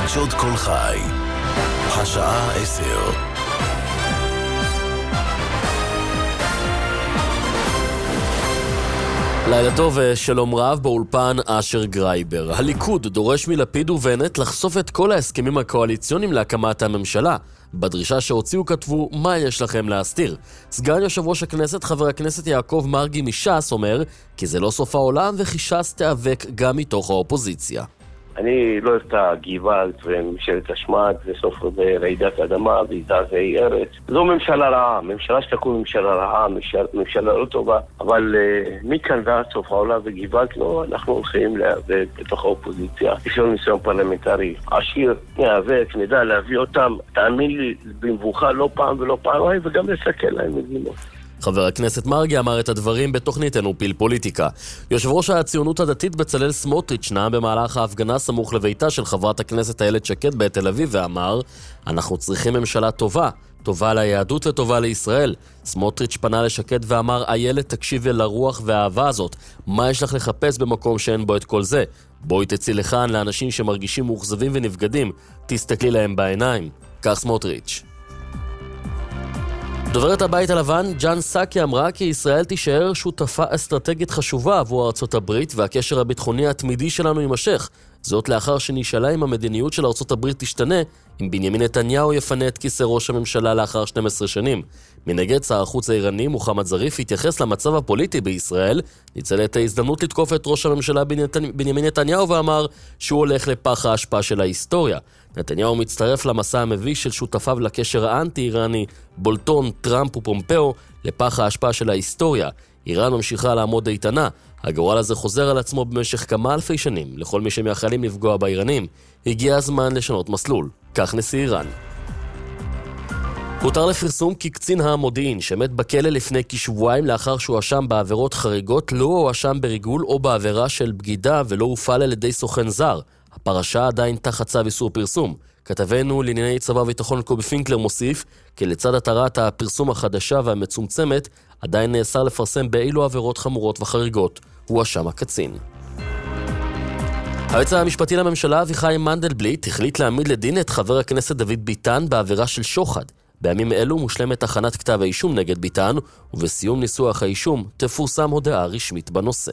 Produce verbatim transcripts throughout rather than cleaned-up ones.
חדשות כל חי, השעה עשר. לילה טוב ושלום רב, באולפן אשר גרייבר. הליכוד דורש מלפיד ובנט לחשוף את כל ההסכמים הקואליציוניים להקמת הממשלה. בדרישה שהוציאו כתבו מה יש לכם להסתיר. סגן יושב ראש הכנסת חבר הכנסת יעקב מרגי מש"ס אומר כי זה לא סוף העולם וכי ש"ס תיאבק גם מתוך האופוזיציה. אני לא אוהב את הגבעת וממשלת השמד וסוף רעידת אדמה וזעזעי ארץ. זו ממשלה רעה, ממשלה שתקום ממשלה רעה, ממשלה, ממשלה לא טובה, אבל uh, מכאן ועד סוף העולם וגבעת לא, אנחנו הולכים להיאבק בתוך האופוזיציה. יש לנו ניסיון פרלמנטרי עשיר, נאבק, נדע להביא אותם, תאמין לי, במבוכה לא פעם ולא פעמיים, וגם לסכל להם מדינות. חבר הכנסת מרגי אמר את הדברים בתוכניתנו פיל פוליטיקה. יושב ראש הציונות הדתית בצלאל סמוטריץ' נאם במהלך ההפגנה סמוך לביתה של חברת הכנסת איילת שקד בתל אביב ואמר, אנחנו צריכים ממשלה טובה, טובה ליהדות וטובה לישראל. סמוטריץ' פנה לשקד ואמר, איילת תקשיבי לרוח והאהבה הזאת, מה יש לך לחפש במקום שאין בו את כל זה? בואי תצאי לכאן לאנשים שמרגישים מאוכזבים ונפגדים, תסתכלי להם בעיניים. כך סמוטריץ'. דוברת הבית הלבן, ג'אן סאקי, אמרה כי ישראל תישאר שותפה אסטרטגית חשובה עבור ארצות הברית והקשר הביטחוני התמידי שלנו יימשך. זאת לאחר שנשאלה אם המדיניות של ארצות הברית תשתנה, אם בנימין נתניהו יפנה את כיסא ראש הממשלה לאחר שתים עשרה שנים. מנגד, שר החוץ האיראני מוחמד זריף התייחס למצב הפוליטי בישראל, ניצל את ההזדמנות לתקוף את ראש הממשלה בנימין נתניהו ואמר שהוא הולך לפח ההשפעה של ההיסטוריה. נתניהו מצטרף למסע המביש של שותפיו לקשר האנטי-איראני, בולטון, טראמפ ופומפאו, לפח ההשפעה של ההיסטוריה. איראן ממשיכה לעמוד איתנה. הגורל הזה חוזר על עצמו במשך כמה אלפי שנים. לכל מי שמייחלים לפגוע באיראנים, הגיע הזמן לשנות מסלול. כך נשיא איראן. הותר לפרסום כי קצין המודיעין שמת בכלא לפני כשבועיים לאחר שהוא אשם בעבירות חריגות לא הואשם בריגול או בעבירה של בגידה ולא הופעל על ידי סוכן זר. הפרשה עדיין תחת צו איסור פרסום. כתבנו לענייני צבא וביטחון קובי פינקלר מוסיף כי לצד התרת הפרסום החדשה והמצומצמת עדיין נאסר לפרסם באילו עבירות חמורות וחריגות הואשם הקצין. היועץ המשפטי לממשלה אביחי מנדלבליט החליט להעמיד לדין את חבר הכנסת דוד ביטן בעבירה של שוחד. בימים אלו מושלמת הכנת כתב האישום נגד ביטן, ובסיום ניסוח האישום תפורסם הודעה רשמית בנושא.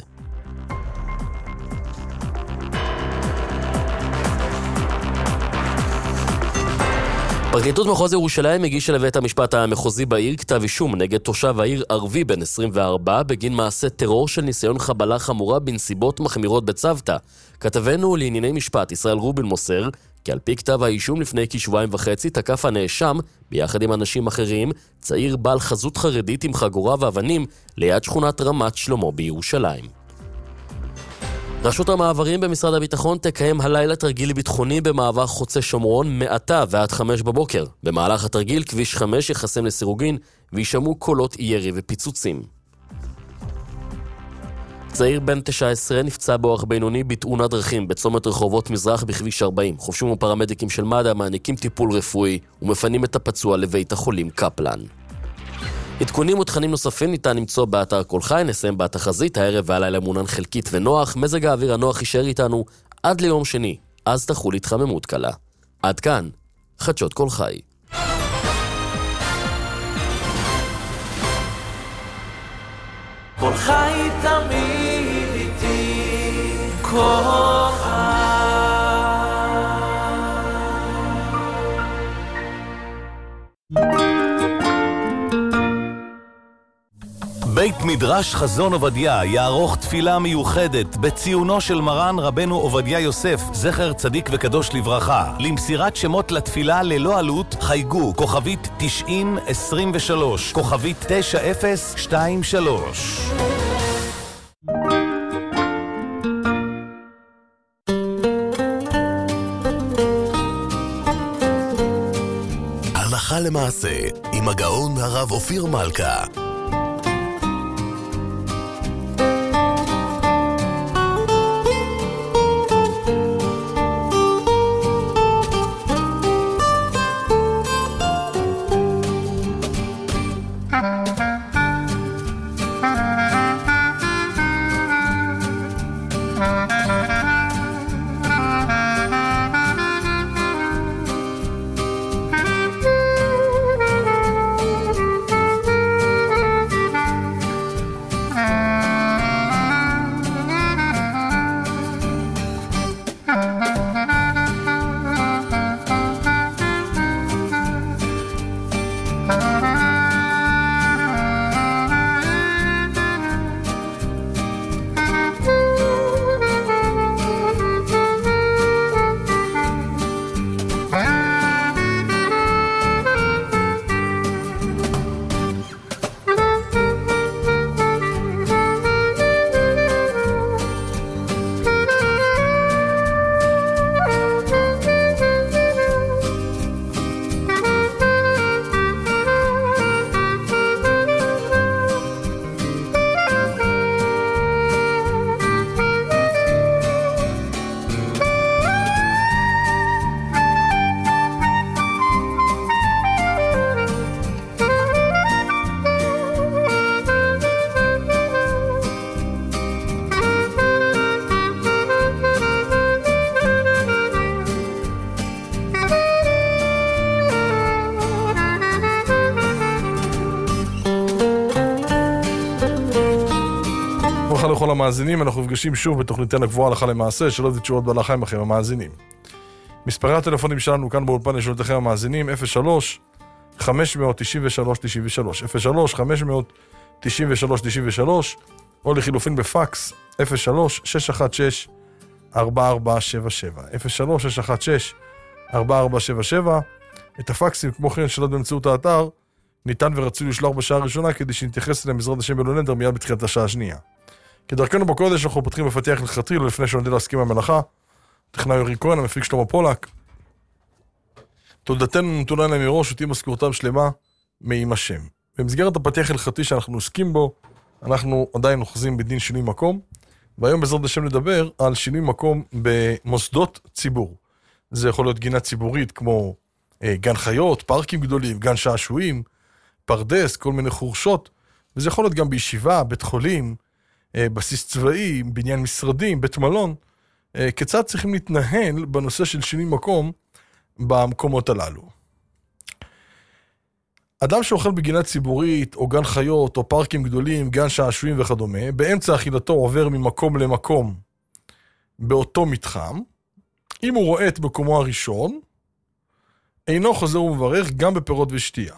פרקליטות מחוז ירושלים הגישה לבית המשפט המחוזי בעיר כתב אישום נגד תושב העיר ערבי בן עשרים וארבע בגין מעשה טרור של ניסיון חבלה חמורה בנסיבות מחמירות בצוותא. כתבנו לענייני משפט ישראל רובין מוסר כי על פי כתב האישום לפני כשבועיים וחצי תקף הנאשם ביחד עם אנשים אחרים צעיר בעל חזות חרדית עם חגורה ואבנים ליד שכונת רמת שלמה בירושלים. רשות המעברים במשרד הביטחון תקיים הלילה תרגיל ביטחוני במעבר חוצה שומרון מעתה ועד חמש בבוקר. במהלך התרגיל כביש חמש יחסם לסירוגין וישמעו קולות ירי ופיצוצים. צעיר בן תשע עשרה נפצע באורח בינוני בתאונת דרכים בצומת רחובות מזרח בכביש ארבעים. חובשים ופרמדיקים של מד"א מעניקים טיפול רפואי ומפנים את הפצוע לבית החולים קפלן. עדכונים ותכנים נוספים ניתן למצוא באתר כל חי. נסיים בתחזית הערב והלילה מעונן חלקית ונוח. מזג האוויר הנוח יישאר איתנו עד ליום שני, אז תחול התחממות קלה. עד כאן חדשות כל חי. כל חי תמיד איתי, כל חי. בית מדרש חזון עובדיה יערוך תפילה מיוחדת בציונו של מרן רבנו עובדיה יוסף, זכר צדיק וקדוש לברכה. למסירת שמות לתפילה ללא עלות חייגו כוכבית תשעים עשרים ושלוש, כוכבית תשע אפס שתיים שלוש. הלכה למעשה עם הגאון הרב אופיר מלכה. המאזינים, אנחנו נפגשים שוב בתוכניתנו הקבועה הלכה למעשה, שאלות ותשובות בהלכה עמכם המאזינים. מספרי הטלפונים שלנו כאן באולפן לשאלותיכם המאזינים, אפס שלוש חמש תשע שלוש תשע שלוש, אפס שלוש חמש תשע שלוש תשע שלוש, או לחילופין בפקס, אפס שלוש שש אחת שש ארבע ארבע שבע שבע, אפס שלוש שש אחת שש ארבע ארבע שבע שבע. את הפקסים, כמו כן שאלות באמצעות האתר, ניתן ורצוי לשלוח בשעה הראשונה, כדי שנתייחס אליהם בעזרת השם בלונדר מיד בתחילת השעה השנייה. כדרכנו בקודש, אנחנו פותחים בפתיח הלכתי, ולפני שנודע להסכים במלאכה, טכנאי אורי כהן, המפיק שלמה פולק. תודתנו נתונה להם מראש, ותהיה משכורתם שלמה מעם השם. במסגרת הפתיח הלכתי שאנחנו עוסקים בו, אנחנו עדיין אוחזים בדין שינוי מקום, והיום בעזרת השם נדבר על שינוי מקום במוסדות ציבור. זה יכול להיות גינה ציבורית כמו אה, גן חיות, פארקים גדולים, גן שעשועים, פרדס, כל מיני חורשות, וזה יכול להיות גם בישיבה, בית חולים, אה, בסיס צבאי, בניין משרדים, בית מלון. אה, כיצד צריכים להתנהל בנושא של שינוי מקום במקומות הללו. אדם שאוכל בגינה ציבורית, או גן חיות, או פארקים גדולים, גן שעשועים וכדומה, באמצע אכילתו עובר ממקום למקום באותו מתחם. אם הוא רואה את מקומו הראשון, אינו חוזר ומברך גם בפירות ושתייה.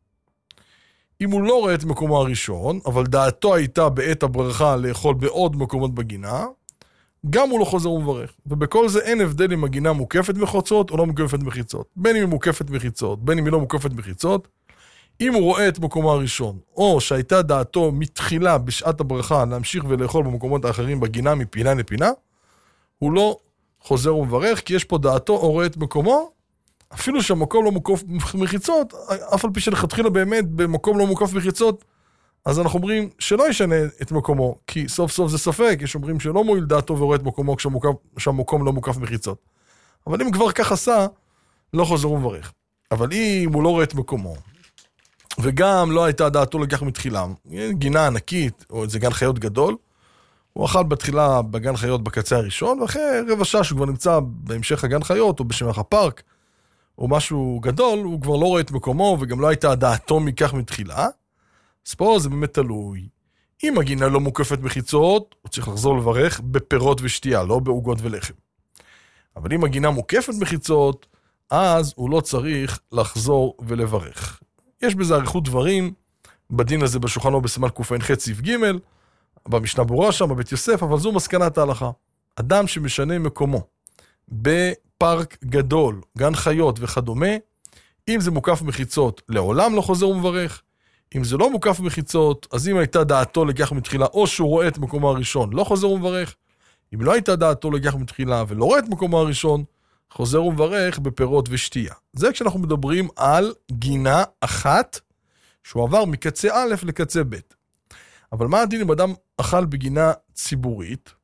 אם הוא לא רואה את מקומו הראשון, אבל דעתו הייתה בעת הברכה לאכול בעוד מקומות בגינה, גם הוא לא חוזר ומברך. ובכל זה אין הבדל אם הגינה מוקפת מחיצות או לא מוקפת מחיצות. בין אם היא מוקפת מחיצות, בין אם היא לא מוקפת מחיצות, אם הוא רואה את מקומו הראשון, או שהייתה דעתו מתחילה בשעת הברכה להמשיך ולאכול במקומות האחרים בגינה מפינה לפינה, הוא לא חוזר ומברך, כי יש פה דעתו או רואה את מקומו, אפילו שהמקום לא מוקף מחיצות, אף על פי שלכתחילה באמת במקום לא מוקף מחיצות, אז אנחנו אומרים שלא ישנה את מקומו, כי סוף סוף זה ספק, יש אומרים שלא מועיל דעתו ורואה את מקומו כשהמקום לא מוקף מחיצות. אבל אם כבר כך עשה, לא חוזר ומברך. אבל אם הוא לא רואה את מקומו, וגם לא הייתה דעתו לכך מתחילה, גינה ענקית, או איזה גן חיות גדול, הוא אכל בתחילה בגן חיות בקצה הראשון, ואחרי רבע שעה שהוא כבר נמצא בהמשך הגן חיות, או בשמח הפארק, או משהו גדול, הוא כבר לא רואה את מקומו, וגם לא הייתה דעתו מכך מתחילה. אז פה זה באמת תלוי. אם הגינה לא מוקפת מחיצות, הוא צריך לחזור לברך בפירות ושתייה, לא בעוגות ולחם. אבל אם הגינה מוקפת מחיצות, אז הוא לא צריך לחזור ולברך. יש בזה עריכות דברים, בדין הזה בשולחן ערוך בסימן קע"ח סעיף ג', במשנה ברורה שם, בבית יוסף, אבל זו מסקנת ההלכה. אדם שמשנה מקומו בפארק גדול, גן חיות וכדומה, אם זה מוקף מחיצות, לעולם לא חוזר ומברך. אם זה לא מוקף מחיצות, אז אם הייתה דעתו לכך מתחילה, או שהוא רואה את מקומו הראשון, לא חוזר ומברך. אם לא הייתה דעתו לכך מתחילה ולא רואה את מקומו הראשון, חוזר ומברך בפירות ושתייה. זה כשאנחנו מדברים על גינה אחת, שהוא עבר מקצה א' לקצה ב'. אבל מה הדין אם אדם אכל בגינה ציבורית,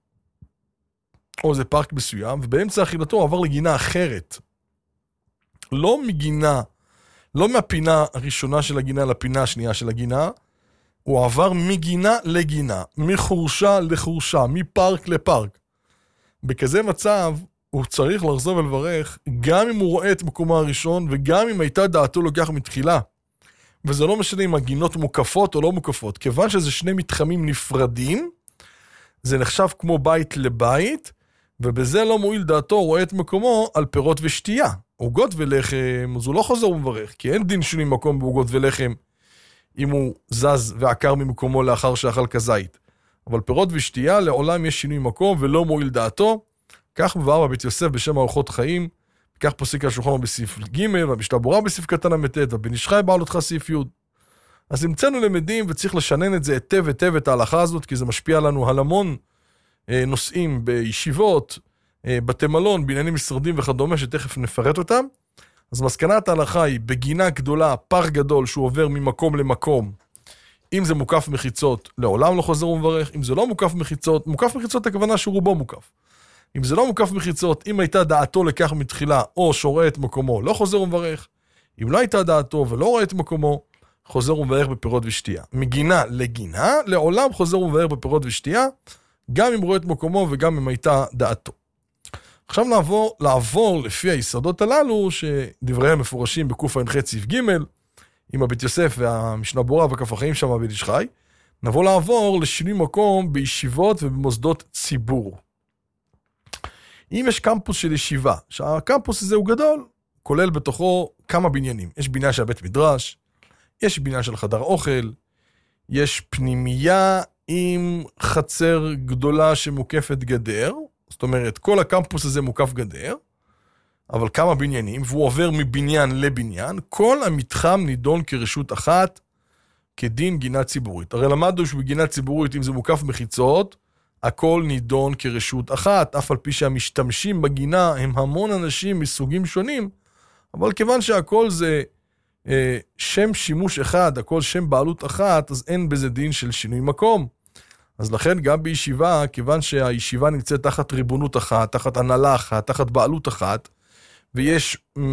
או זה פארק מסוים, ובאמצע אכילתו הוא עבר לגינה אחרת. לא מגינה, לא מהפינה הראשונה של הגינה לפינה השנייה של הגינה, הוא עבר מגינה לגינה, מחורשה לחורשה, מפארק לפארק. בכזה מצב, הוא צריך לחזור ולברך, גם אם הוא רואה את מקומו הראשון, וגם אם הייתה דעתו לוקח מתחילה. וזה לא משנה אם הגינות מוקפות או לא מוקפות. כיוון שזה שני מתחמים נפרדים, זה נחשב כמו בית לבית, ובזה לא מועיל דעתו, הוא רואה את מקומו על פירות ושתייה. עוגות ולחם, אז הוא לא חוזר ומברך, כי אין דין שני מקום בעוגות ולחם, אם הוא זז ועקר ממקומו לאחר שאכל כזית. אבל פירות ושתייה, לעולם יש שינוי מקום ולא מועיל דעתו. כך מבאר בבית יוסף בשם אורחות חיים, כך פוסק השולחן ערוך בסעיף ג' והמשנה ברורה בסעיף קטן המ"ט, ובן איש חי בעל אותך סעיף י'. אז המצאנו למדים וצריך לשנן את זה היטב היטב את ההלכה הזאת, כי זה משפיע לנו על המון אה, נושאים בישיבות, אה, בתי מלון, בעניינים משרדים וכדומה, שתכף נפרט אותם. אז מסקנת ההלכה היא בגינה גדולה, פארק גדול שהוא עובר ממקום למקום. אם זה מוקף מחיצות, לעולם לא חוזר ומברך. אם זה לא מוקף מחיצות, מוקף מחיצות הכוונה שהוא רובו מוקף. אם זה לא מוקף מחיצות, אם הייתה דעתו לכך מתחילה, או שרואה את מקומו, לא חוזר ומברך. אם לא הייתה דעתו ולא רואה את מקומו, חוזר ומברך בפירות ושתייה. מגינה לגינה, לעולם חוזר ומברך בפירות ושתייה, גם אם רואה את מקומו וגם אם הייתה דעתו. עכשיו נעבור, לעבור לפי היסודות הללו, שדבריהם מפורשים בקע"ח סעיף ג', עם הבית יוסף והמשנה ברורה וכף החיים שם בבן איש חי. נבוא לעבור לשינוי מקום בישיבות ובמוסדות ציבור. אם יש קמפוס של ישיבה, שהקמפוס הזה הוא גדול, כולל בתוכו כמה בניינים. יש בניין של בית מדרש, יש בניין של חדר אוכל, יש פנימייה עם חצר גדולה שמוקפת גדר, זאת אומרת, כל הקמפוס הזה מוקף גדר, אבל כמה בניינים, והוא עובר מבניין לבניין, כל המתחם נידון כרשות אחת, כדין גינה ציבורית. הרי למדנו שבגינה ציבורית, אם זה מוקף מחיצות, הכל נידון כרשות אחת, אף על פי שהמשתמשים בגינה הם המון אנשים מסוגים שונים, אבל כיוון שהכל זה אה, שם שימוש אחד, הכל שם בעלות אחת, אז אין בזה דין של שינוי מקום. אז לכן גם בישיבה, כיוון שהישיבה נמצאת תחת ריבונות אחת, תחת הנהלה אחת, תחת בעלות אחת, ויש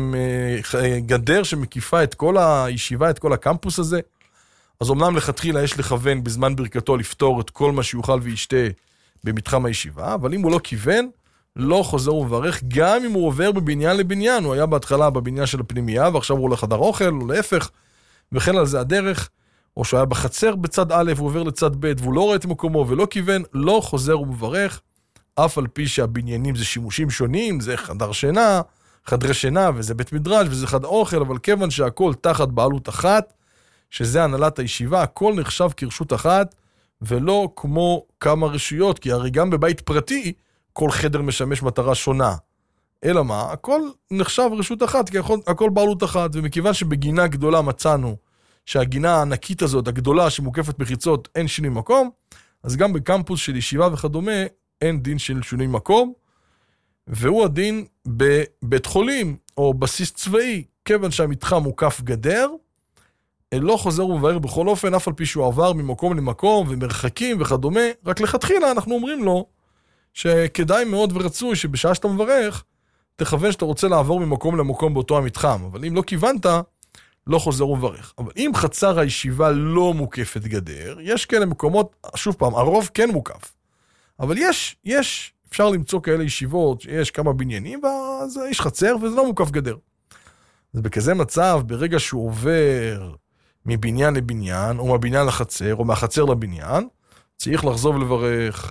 אה, גדר שמקיפה את כל הישיבה, את כל הקמפוס הזה, אז אמנם לכתחילה יש לכוון בזמן ברכתו לפתור את כל מה שיוכל וישתה במתחם הישיבה, אבל אם הוא לא כיוון, לא חוזר ומברך, גם אם הוא עובר בבניין לבניין, הוא היה בהתחלה בבניין של הפנימייה, ועכשיו הוא לחדר אוכל, או להפך, וכן על זה הדרך, או שהוא היה בחצר בצד א', הוא עובר לצד ב', והוא לא רואה את מקומו ולא כיוון, לא חוזר ומברך, אף על פי שהבניינים זה שימושים שונים, זה חדר שינה, חדרי שינה, וזה בית מדרש, וזה חדר אוכל, אבל כיוון שהכל תחת בעלות אחת, שזה הנהלת הישיבה, הכל נחשב כרשות אחת, ולא כמו כמה רשויות, כי הרי גם בבית פרטי, כל חדר משמש מטרה שונה. אלא מה? הכל נחשב רשות אחת, כי הכל, הכל בעלות אחת, ומכיוון שבגינה גדולה מצאנו, שהגינה הענקית הזאת, הגדולה שמוקפת בחיצות, אין שינוי מקום, אז גם בקמפוס של ישיבה וכדומה, אין דין של שינוי מקום, והוא הדין בבית חולים, או בסיס צבאי, כיוון שהמתחם מוקף גדר, לא חוזר ומבאר בכל אופן, אף על פי שהוא עבר ממקום למקום, ומרחקים וכדומה, רק לכתחילה אנחנו אומרים לו, שכדאי מאוד ורצוי שבשעה שאתה מברך, תכוון שאתה רוצה לעבור ממקום למקום באותו המתחם, אבל אם לא כיוונת, לא חוזר ומברך. אבל אם חצר הישיבה לא מוקפת גדר, יש כאלה מקומות, שוב פעם, הרוב כן מוקף, אבל יש, יש, אפשר למצוא כאלה ישיבות, יש כמה בניינים, ואז יש חצר וזה לא מוקף גדר. אז בכזה מצב, ברגע שהוא עובר מבניין לבניין, או מהבניין לחצר, או מהחצר לבניין, צריך לחזור ולברך.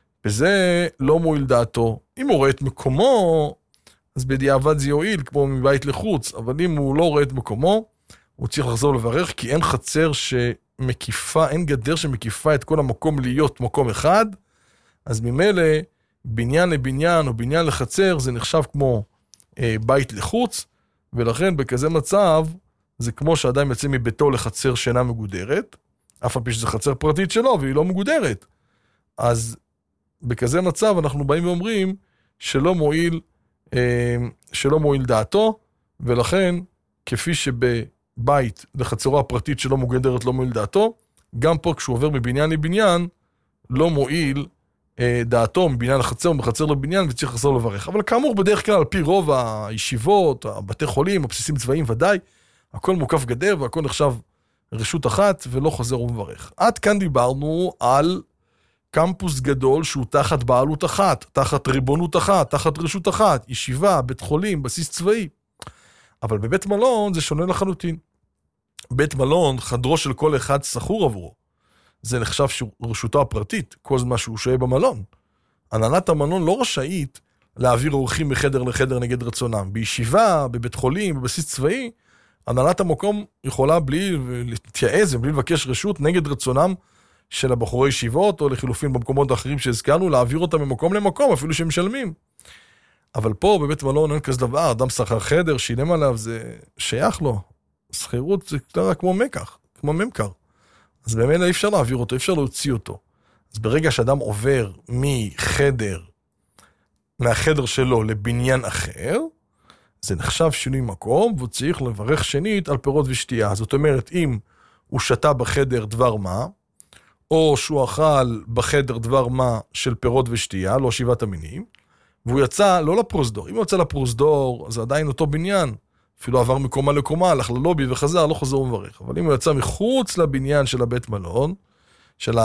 וזה לא מועיל דעתו. אם הוא רואה את מקומו, אז בדיעבד זה יועיל, כמו מבית לחוץ, אבל אם הוא לא רואה את מקומו, הוא צריך לחזור לברך, כי אין חצר שמקיפה, אין גדר שמקיפה את כל המקום להיות מקום אחד, אז ממילא, בניין לבניין או בניין לחצר, זה נחשב כמו אה, בית לחוץ, ולכן בכזה מצב, זה כמו שאדם יצא מביתו לחצר שאינה מגודרת, אף על פי שזה חצר פרטית שלו, והיא לא מגודרת. אז בכזה מצב אנחנו באים ואומרים שלא מועיל, שלא מועיל דעתו, ולכן כפי שבבית לחצרו הפרטית שלא מגודרת לא מועיל דעתו, גם פה כשהוא עובר מבניין לבניין, לא מועיל דעתו מבניין לחצר ומחצר לבניין, וצריך לחזור לברך. אבל כאמור בדרך כלל על פי רוב הישיבות, הבתי חולים, הבסיסים צבאיים ודאי, הכל מוקף גדר והכל נחשב רשות אחת ולא חוזר ומברך. עד כאן דיברנו על קמפוס גדול שהוא תחת בעלות אחת, תחת ריבונות אחת, תחת רשות אחת, ישיבה, בית חולים, בסיס צבאי. אבל בבית מלון זה שונה לחלוטין. בית מלון, חדרו של כל אחד סחור עבורו. זה נחשב רשותו הפרטית, כל זמן שהוא שוהה במלון. הנהלת המלון לא רשאית להעביר אורחים מחדר לחדר נגד רצונם. בישיבה, בבית חולים, בבסיס צבאי, הנהלת המקום יכולה בלי להתייעז ובלי לבקש רשות נגד רצונם של הבחורי ישיבות, או לחילופין במקומות האחרים שהזכרנו, להעביר אותם ממקום למקום, אפילו שהם משלמים. אבל פה בבית מלון אין כזה דבר, אדם שכר חדר, שילם עליו, זה שייך לו. שכירות זה כתרה כמו מקח, כמו ממכר. אז באמת אי אפשר להעביר אותו, אי אפשר להוציא אותו. אז ברגע שאדם עובר מחדר, מהחדר שלו לבניין אחר, זה נחשב שינוי מקום, והוא צריך לברך שנית על פירות ושתייה. זאת אומרת, אם הוא שתה בחדר דבר מה, או שהוא אכל בחדר דבר מה של פירות ושתייה, לא שבעת המינים, והוא יצא לא לפרוזדור. אם הוא יצא לפרוזדור, זה עדיין אותו בניין, אפילו עבר מקומה לקומה, הלך ללובי וחזר, לא חוזר ומברך. אבל אם הוא יצא מחוץ לבניין של הבית מלון, של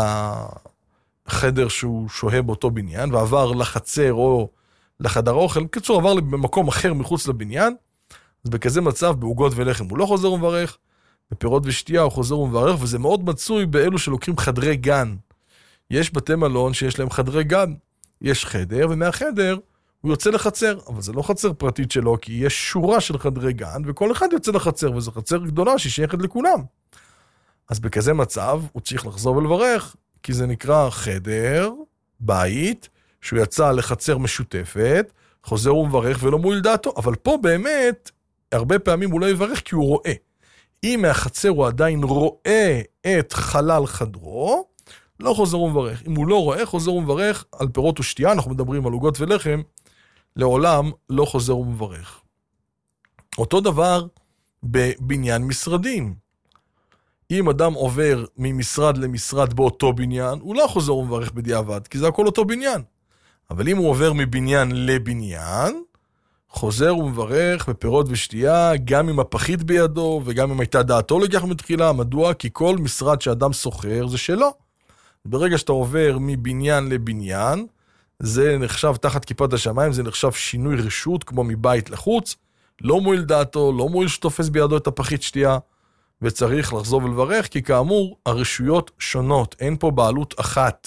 החדר שהוא שוהה באותו בניין, ועבר לחצר או לחדר אוכל, בקיצור עבר במקום אחר מחוץ לבניין, אז בכזה מצב, בעוגות ולחם, הוא לא חוזר ומברך, בפירות ושתייה הוא חוזר ומברך, וזה מאוד מצוי באלו שלוקחים חדרי גן. יש בתי מלון שיש להם חדרי גן, יש חדר, ומהחדר הוא יוצא לחצר, אבל זה לא חצר פרטית שלו, כי יש שורה של חדרי גן, וכל אחד יוצא לחצר, וזו חצר גדולה שהיא שייכת לכולם. אז בכזה מצב הוא צריך לחזור ולברך, כי זה נקרא חדר, בית, שהוא יצא לחצר משותפת, חוזר ומברך ולא מועיל דעתו, אבל פה באמת, הרבה פעמים הוא לא יברך כי הוא רואה. אם מהחצר הוא עדיין רואה את חלל חדרו, לא חוזר ומברך. אם הוא לא רואה, חוזר ומברך על פירות ושתייה, אנחנו מדברים על עוגות ולחם, לעולם לא חוזר ומברך. אותו דבר בבניין משרדים. אם אדם עובר ממשרד למשרד באותו בניין, הוא לא חוזר ומברך בדיעבד, כי זה הכל אותו בניין. אבל אם הוא עובר מבניין לבניין, חוזר ומברך בפירות ושתייה, גם עם הפחית בידו, וגם אם הייתה דעתו לכך מתחילה. מדוע? כי כל משרד שאדם סוחר זה שלו. ברגע שאתה עובר מבניין לבניין, זה נחשב תחת כיפת השמיים, זה נחשב שינוי רשות, כמו מבית לחוץ, לא מועיל דעתו, לא מועיל שתופס בידו את הפחית שתייה, וצריך לחזור ולברך, כי כאמור, הרשויות שונות, אין פה בעלות אחת.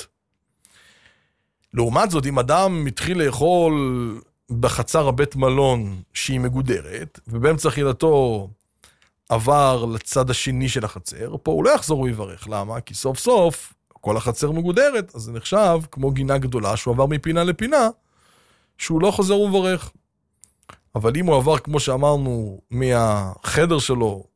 לעומת זאת, אם אדם מתחיל לאכול בחצר הבית מלון שהיא מגודרת, ובאמצע אכילתו עבר לצד השני של החצר, פה הוא לא יחזור ויברך. למה? כי סוף סוף כל החצר מגודרת, אז זה נחשב כמו גינה גדולה שהוא עבר מפינה לפינה, שהוא לא חוזר ומברך. אבל אם הוא עבר, כמו שאמרנו, מהחדר שלו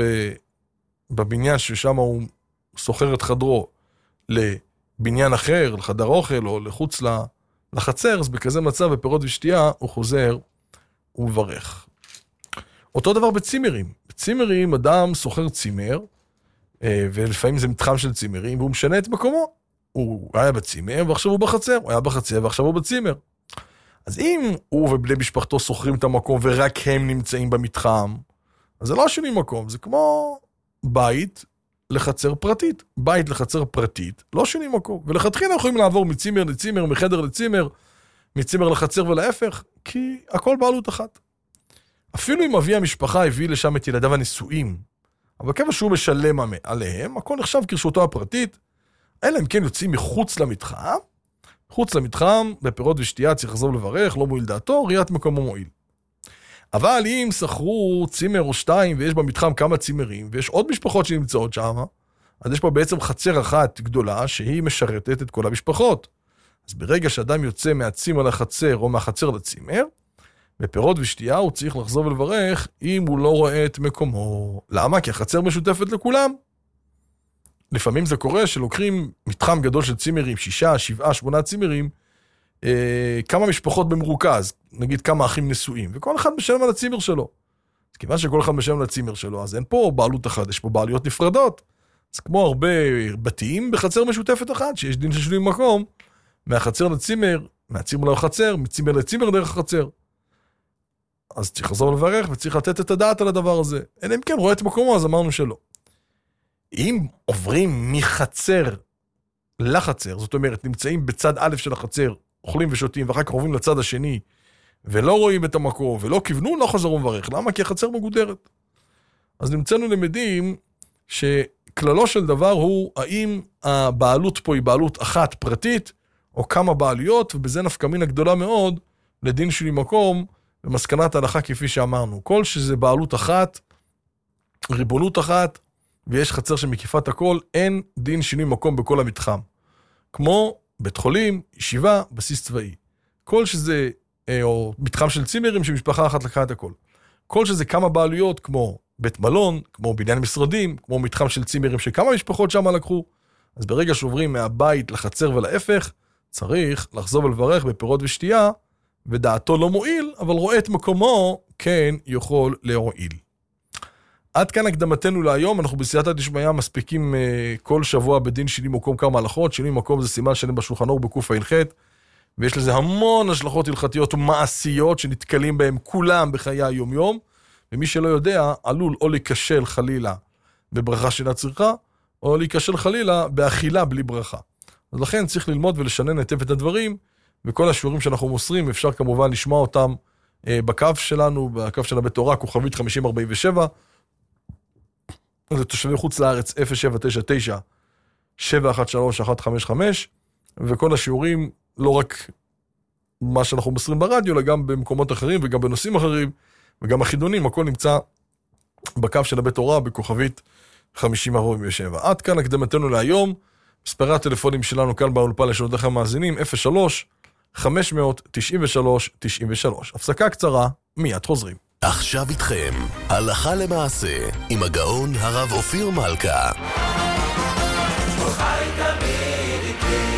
בבניין ששם הוא סוחר את חדרו לבניין אחר, לחדר אוכל או לחוץ לחצר, אז בכזה מצב בפירות ושתייה הוא חוזר ומברך. אותו דבר בצימרים. בצימרים אדם סוחר צימר, ולפעמים זה מתחם של צימרים, והוא משנה את מקומו. הוא היה בצימר ועכשיו הוא בחצר, הוא היה בחצר ועכשיו הוא בצימר. אז אם הוא ובני משפחתו סוחרים את המקום ורק הם נמצאים במתחם, אז זה לא שני מקום, זה כמו בית לחצר פרטית. בית לחצר פרטית, לא שני מקום. ולכתחילה יכולים לעבור מצימר לצימר, מחדר לצימר, מצימר לחצר ולהפך, כי הכל בעלות אחת. אפילו אם אבי המשפחה הביא לשם את ילדיו הנשואים, אבל כמה שהוא משלם עליהם, הכל נחשב כרשותו הפרטית, אלא אם כן יוצאים מחוץ למתחם, חוץ למתחם, בפירות ושתייה צריך לחזור לברך, לא מועיל דעתו, ראיית מקומו מועיל. אבל אם סחרו צימר או שתיים, ויש במתחם כמה צימרים, ויש עוד משפחות שנמצאות שם, אז יש פה בעצם חצר אחת גדולה, שהיא משרתת את כל המשפחות. אז ברגע שאדם יוצא מהצימר לחצר, או מהחצר לצימר, בפירות ושתייה הוא צריך לחזור ולברך, אם הוא לא רואה את מקומו. למה? כי החצר משותפת לכולם. לפעמים זה קורה שלוקחים מתחם גדול של צימרים, שישה, שבעה, שמונה צימרים, אה, כמה משפחות במרוכז, נגיד כמה אחים נשואים, וכל אחד משלם על הצימר שלו. אז כיוון שכל אחד משלם על הצימר שלו, אז אין פה בעלות אחת, יש פה בעלויות נפרדות. אז כמו הרבה בתים בחצר משותפת אחת, שיש דין ששלים מקום, מהחצר לצימר, מהצימר לחצר, מצימר לצימר דרך החצר. אז צריך לחזור לברך וצריך לתת את הדעת על הדבר הזה. אלא אם כן רואה את מקומו, אז אמרנו שלא. אם עוברים מחצר לחצר, זאת אומרת, נמצאים בצד א' של החצר, אוכלים ושותים, ואחר כך עוברים לצד השני, ולא רואים את המקום, ולא כיוונו, לא חזרו מברך. למה? כי החצר מגודרת. אז נמצאנו למדים שכללו של דבר הוא, האם הבעלות פה היא בעלות אחת פרטית, או כמה בעלויות, ובזה נפקא מינה גדולה מאוד, לדין שלי מקום, במסקנת ההלכה כפי שאמרנו. כל שזה בעלות אחת, ריבונות אחת, ויש חצר שמקיפת הכל, אין דין שינוי מקום בכל המתחם. כמו בית חולים, ישיבה, בסיס צבאי. כל שזה, או מתחם של צימרים שמשפחה אחת לקחה את הכל. כל שזה כמה בעלויות, כמו בית מלון, כמו בניין משרדים, כמו מתחם של צימרים שכמה משפחות שם לקחו, אז ברגע שעוברים מהבית לחצר ולהפך, צריך לחזור ולברך בפירות ושתייה, ודעתו לא מועיל, אבל רואה את מקומו, כן יכול להועיל. עד כאן הקדמתנו להיום, אנחנו בסייעתא דשמיא מספיקים uh, כל שבוע בדין שינוי מקום כמה הלכות, שינוי מקום זה סימן שלם בשולחן ערוך בקוף ע"ח, ויש לזה המון השלכות הלכתיות ומעשיות שנתקלים בהם כולם בחיי היום-יום, ומי שלא יודע עלול או להיכשל חלילה בברכה שאינה צריכה, או להיכשל חלילה באכילה בלי ברכה. אז לכן צריך ללמוד ולשנן היטב את הדברים, וכל השיעורים שאנחנו מוסרים אפשר כמובן לשמוע אותם uh, בקו שלנו, בקו של הבית תורה, כוכבית חמישים ארבעים ושבע, לתושבי חוץ לארץ אפס שבע תשע תשע שבע אחת שלוש אחת חמש חמש, וכל השיעורים, לא רק מה שאנחנו מסרים ברדיו, אלא גם במקומות אחרים וגם בנושאים אחרים, וגם החידונים, הכל נמצא בקו של הבית הוראה, בכוכבית חמישים ארבעים ושבע. עד כאן הקדמתנו להיום, מספרי הטלפונים שלנו כאן באולפן לשאלותיכם המאזינים, אפס שלוש חמש תשע שלוש תשע שלוש. הפסקה קצרה, מיד חוזרים. עכשיו איתכם, הלכה למעשה, עם הגאון הרב אופיר מלכה. חי תמיד איתי.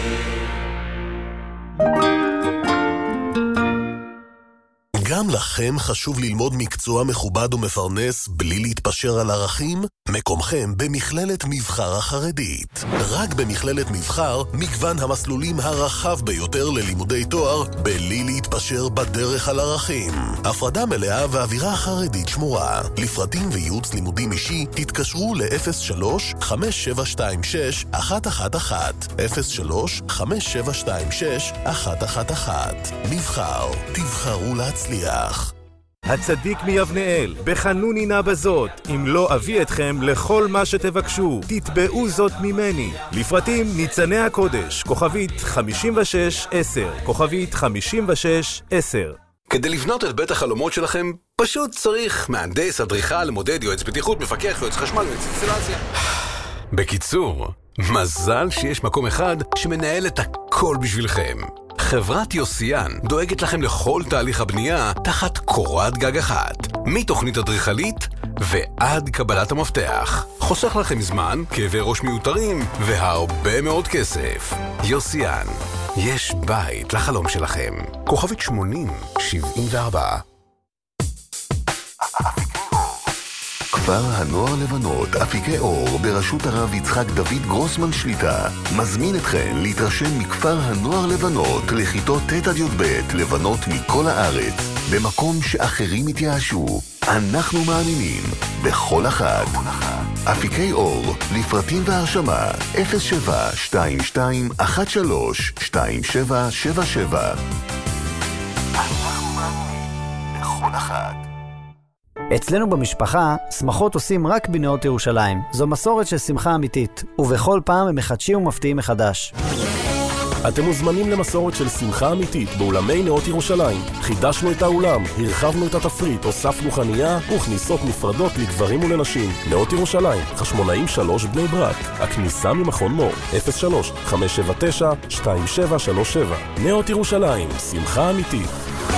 גם לכם חשוב ללמוד מקצוע מכובד ומפרנס בלי להתפשר על ערכים? מקומכם במכללת מבחר החרדית. רק במכללת מבחר מגוון המסלולים הרחב ביותר ללימודי תואר בלי להתפשר בדרך על ערכים. הפרדה מלאה ואווירה חרדית שמורה. לפרטים וייעוץ לימודים אישי תתקשרו ל-אפס שלוש חמש שבע שתיים שש אחת אחת אחת אפס שלוש חמש שבע שתיים שש אחת אחת אחת. מבחר, תבחרו להצליח. הצדיק מיבנאל, בחנוני נא בזאת, אם לא אביא אתכם לכל מה שתבקשו, תתבעו זאת ממני. לפרטים ניצני הקודש, כוכבית חמישים ושש עשר, כוכבית חמישים ושש עשר. כדי לבנות את בית החלומות שלכם, פשוט צריך מהנדס, אדריכל, מודד, יועץ בטיחות, מפקח, יועץ חשמל ויועץ אינסטלציה. בקיצור, מזל שיש מקום אחד שמנהל את הכל בשבילכם. חברת יוסיאן דואגת לכם לכל תהליך הבנייה תחת קורת גג אחת, מתוכנית אדריכלית ועד קבלת המפתח. חוסך לכם זמן, כאבי ראש מיותרים והרבה מאוד כסף. יוסיאן, יש בית לחלום שלכם. כוכבית שמונים שבעים וארבע. כפר הנוער לבנות, אפיקי אור, בראשות הרב יצחק דוד גרוסמן שליטה, מזמין אתכם להתרשם מכפר הנוער לבנות לכיתות ט' עד י"ב, לבנות מכל הארץ, במקום שאחרים התייאשו. אנחנו מאמינים בכל אחד. אפיקי אור, לפרטים והרשמה, אפס שבע שתיים שתיים אחת שלוש שתיים שבע שבע שבע. אנחנו מאמינים בכל אחד. אצלנו במשפחה, שמחות עושים רק בנאות ירושלים. זו מסורת של שמחה אמיתית, ובכל פעם הם מחדשים ומפתיעים מחדש. אתם מוזמנים למסורת של שמחה אמיתית באולמי נאות ירושלים. חידשנו את האולם, הרחבנו את התפריט, הוספנו חנייה וכניסות נפרדות לגברים ולנשים. נאות ירושלים, חשמונאים שלוש בני ברק. הכניסה ממכון מור, אפס שלוש חמש שבע תשע שתיים שבע שלוש שבע. נאות ירושלים, שמחה אמיתית.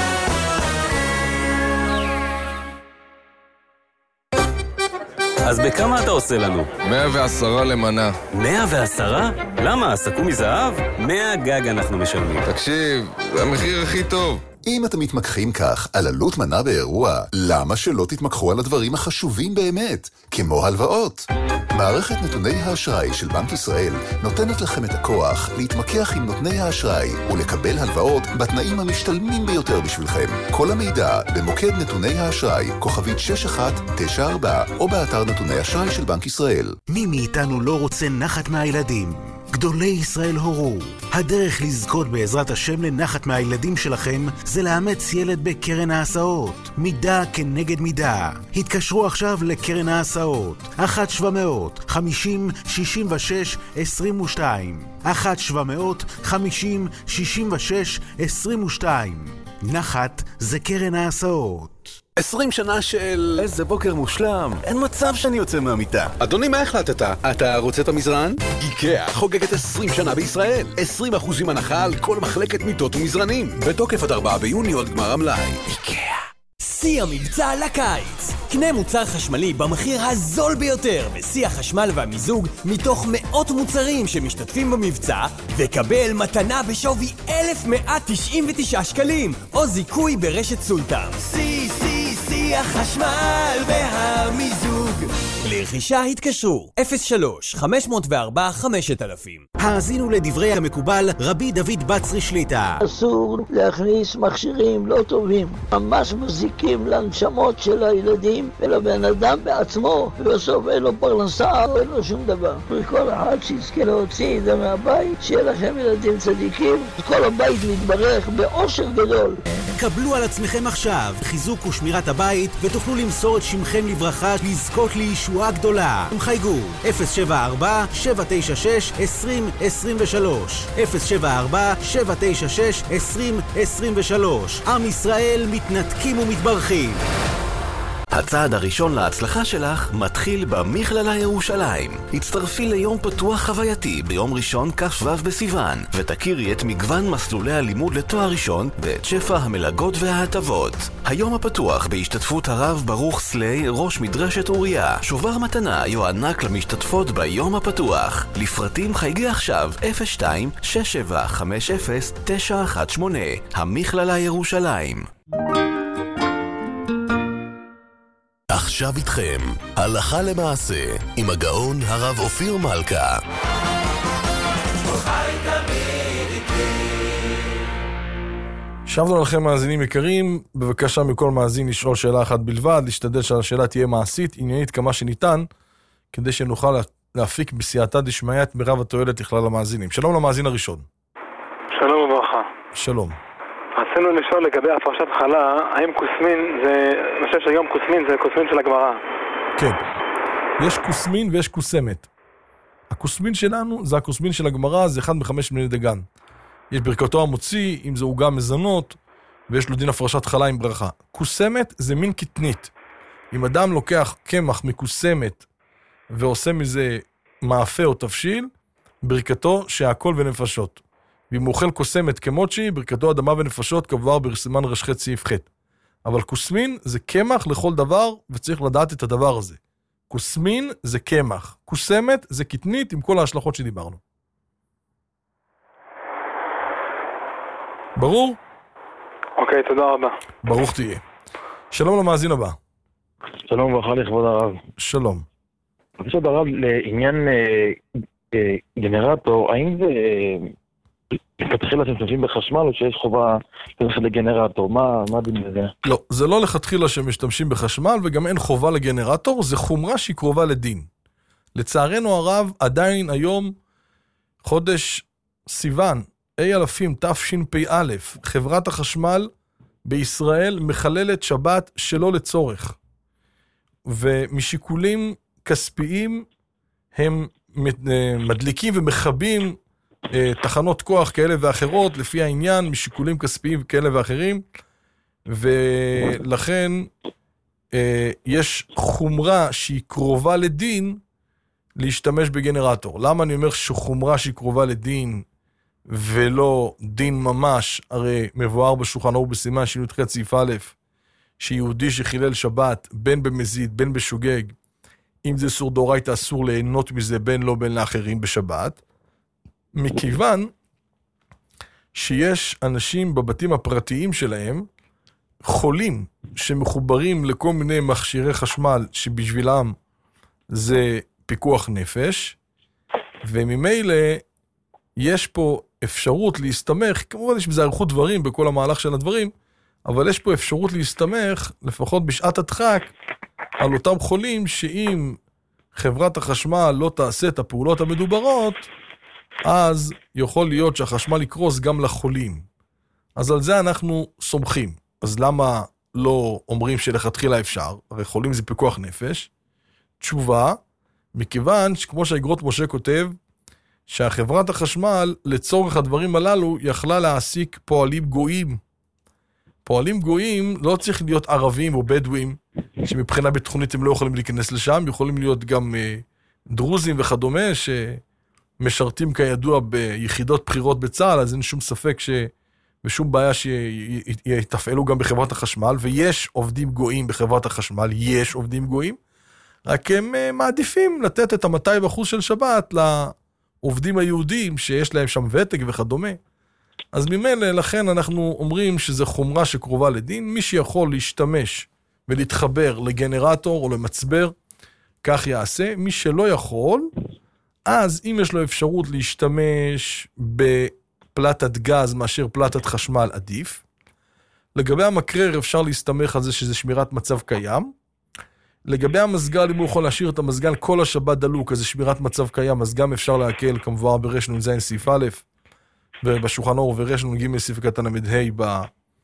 אז בכמה אתה עושה לנו? מאה ועשרה למנה. מאה ועשרה? למה? סכו מזהב? מאה גג אנחנו משלמים. תקשיב, זה המחיר הכי טוב. אם אתם מתמקחים כך על עלות מנה באירוע, למה שלא תתמקחו על הדברים החשובים באמת, כמו הלוואות? מערכת נתוני האשראי של בנק ישראל נותנת לכם את הכוח להתמקח עם נותני האשראי ולקבל הלוואות בתנאים המשתלמים ביותר בשבילכם. כל המידע במוקד נתוני האשראי, כוכבית שש אחת תשע ארבע, או באתר נתוני האשראי של בנק ישראל. מי מאיתנו לא רוצה נחת מהילדים? גדולי ישראל הורו. הדרך לזכות בעזרת השם לנחת מהילדים שלכם זה לאמץ ילד בקרן ההסעות. מידה כנגד מידה. התקשרו עכשיו לקרן ההסעות. אחת שבע מאות חמישים שישים ושש עשרים ושתיים. אחת שבע מאות חמישים שישים ושש עשרים ושתיים. נחת זה קרן ההסעות. עשרים שנה של... איזה בוקר מושלם. אין מצב שאני יוצא מהמיטה. אדוני, מה החלטת? אתה רוצה את המזרן? איקאה חוגגת עשרים שנה בישראל. עשרים אחוזים הנחה על כל מחלקת מיטות ומזרנים. בתוקף עד ארבעה ביוני עוד גמר המלאי. איקאה. שיא המבצע לקיץ. קנה מוצר חשמלי במחיר הזול ביותר בשיא החשמל והמיזוג מתוך מאות מוצרים שמשתתפים במבצע, וקבל מתנה בשווי אלף מאה תשעים ותשעה שקלים או זיכוי ברשת סולטן. שיא שיא שיא החשמל והמיזוג. לרכישה התקשרו אפס שלוש חמש אפס ארבע חמשת אלפים. האזינו לדברי המקובל רבי דוד בצרי שליטה. אסור להכניס מכשירים לא טובים, ממש מזיקים לנשמות של הילדים ולבן אדם בעצמו, ובסוף אין לו פרנסה, אין לו שום דבר. וכל אחד שיזכה להוציא את זה מהבית, שיהיה לכם ילדים צדיקים, כל הבית מתברך באושר גדול. קבלו על עצמכם עכשיו חיזוק ושמירת הבית ותוכלו למסור את שמכם לברכה לזכות לישועה גדולה. חייגו אפס שבע ארבע שבע תשע שש עשרים עשרים ושלוש אפס שבע ארבע שבע תשע שש עשרים עשרים ושלוש. עם ישראל מתנתקים ומתברכים. הצעד הראשון להצלחה שלך מתחיל במכללה ירושלים. הצטרפי ליום פתוח חווייתי ביום ראשון כ"ו בסיוון, ותכירי את מגוון מסלולי הלימוד לתואר ראשון ואת שפע המלגות וההטבות. היום הפתוח בהשתתפות הרב ברוך סלי, ראש מדרשת אוריה. שובר מתנה יוענק למשתתפות ביום הפתוח. לפרטים חייגי עכשיו אפס שתיים שש שבע חמש אפס תשע אחת שמונה. המכללה ירושלים. עכשיו איתכם, הלכה למעשה, עם הגאון הרב אופיר מלכה. שבנו לכם מאזינים יקרים, בבקשה מכל מאזין לשאול שאלה אחת בלבד, להשתדל שהשאלה תהיה מעשית, עניינית כמה שניתן, כדי שנוכל להפיק בסייעתא דשמיא את מרב התועלת לכלל המאזינים. שלום למאזין הראשון. שלום וברכה. שלום. רצינו לשאול לגבי הפרשת חלה, האם קוסמין זה, אני חושב שהיום קוסמין זה קוסמין של הגמרא. כן, יש קוסמין ויש קוסמת. הקוסמין שלנו זה הקוסמין של הגמרא, זה אחד מחמש מיני דגן. יש ברכתו המוציא, אם זה עוגה מזונות, ויש לו דין הפרשת חלה עם ברכה. קוסמת זה מין קטנית. אם אדם לוקח קמח מקוסמת ועושה מזה מאפה או תבשיל, ברכתו שהכל ונפשות. ואם הוא אוכל קוסמת כמוצ'י, ברכתו אדמה ונפשות כבואר ברסימן רשחי סעיף ח'. אבל קוסמין זה קמח לכל דבר, וצריך לדעת את הדבר הזה. קוסמין זה קמח. קוסמת זה קטנית עם כל ההשלכות שדיברנו. ברור? אוקיי, תודה רבה. ברוך תהיה. שלום למאזין הבא. שלום וברכה לכבוד הרב. שלום. בבקשה הרב, לעניין אה, אה, גנרטור, האם זה... אה, לכתחילה אתם משתמשים בחשמל או שיש חובה ללכת לגנרטור? מה, מה דין לזה? לא, זה לא לכתחילה שמשתמשים בחשמל וגם אין חובה לגנרטור, זה חומרה שהיא קרובה לדין. לצערנו הרב, עדיין היום, חודש סיוון, אי אלפים תשפ"א, חברת החשמל בישראל מחללת שבת שלא לצורך. ומשיקולים כספיים הם מדליקים ומחבים תחנות כוח כאלה ואחרות, לפי העניין, משיקולים כספיים כאלה ואחרים, ולכן יש חומרה שהיא קרובה לדין להשתמש בגנרטור. למה אני אומר שחומרה שהיא קרובה לדין ולא דין ממש? הרי מבואר בשולחן ערוך בסימן שי"ח סעיף א', שיהודי שחילל שבת, בין במזיד, בין בשוגג, אם זה איסור דאורייתא אסור ליהנות מזה בין לא בין לאחרים בשבת, מכיוון שיש אנשים בבתים הפרטיים שלהם, חולים שמחוברים לכל מיני מכשירי חשמל שבשבילם זה פיקוח נפש, וממילא יש פה אפשרות להסתמך, כמובן יש בזה ערכות דברים בכל המהלך של הדברים, אבל יש פה אפשרות להסתמך, לפחות בשעת הדחק, על אותם חולים שאם חברת החשמל לא תעשה את הפעולות המדוברות, אז יכול להיות שהחשמל יקרוס גם לחולים. אז על זה אנחנו סומכים. אז למה לא אומרים שלכתחילה אפשר? הרי חולים זה פיקוח נפש. תשובה, מכיוון שכמו שהאגרות משה כותב, שהחברת החשמל לצורך הדברים הללו יכלה להעסיק פועלים גויים. פועלים גויים לא צריך להיות ערבים או בדואים, שמבחינה ביטחונית הם לא יכולים להיכנס לשם, יכולים להיות גם uh, דרוזים וכדומה, שמשרתים כידוע ביחידות בחירות בצה"ל, אז אין שום ספק ש... ושום בעיה שיתפעלו גם בחברת החשמל, ויש עובדים גויים בחברת החשמל, יש עובדים גויים, רק הם uh, מעדיפים לתת את ה-מאתיים אחוז של שבת לעובדים היהודים, שיש להם שם ותק וכדומה. אז ממילא, לכן אנחנו אומרים שזה חומרה שקרובה לדין, מי שיכול להשתמש ולהתחבר לגנרטור או למצבר, כך יעשה. מי שלא יכול, אז אם יש לו אפשרות להשתמש בפלטת גז מאשר פלטת חשמל עדיף. לגבי המקרר אפשר להסתמך על זה שזה שמירת מצב קיים. לגבי המסגל, אם הוא יכול להשאיר את המסגל כל השבת דלוק, אז זה שמירת מצב קיים, אז גם אפשר להקל כמובן ברש נ"ז סעיף א', ובשולחן ערוך ורש נ"ג סעיף קטן עמוד ה'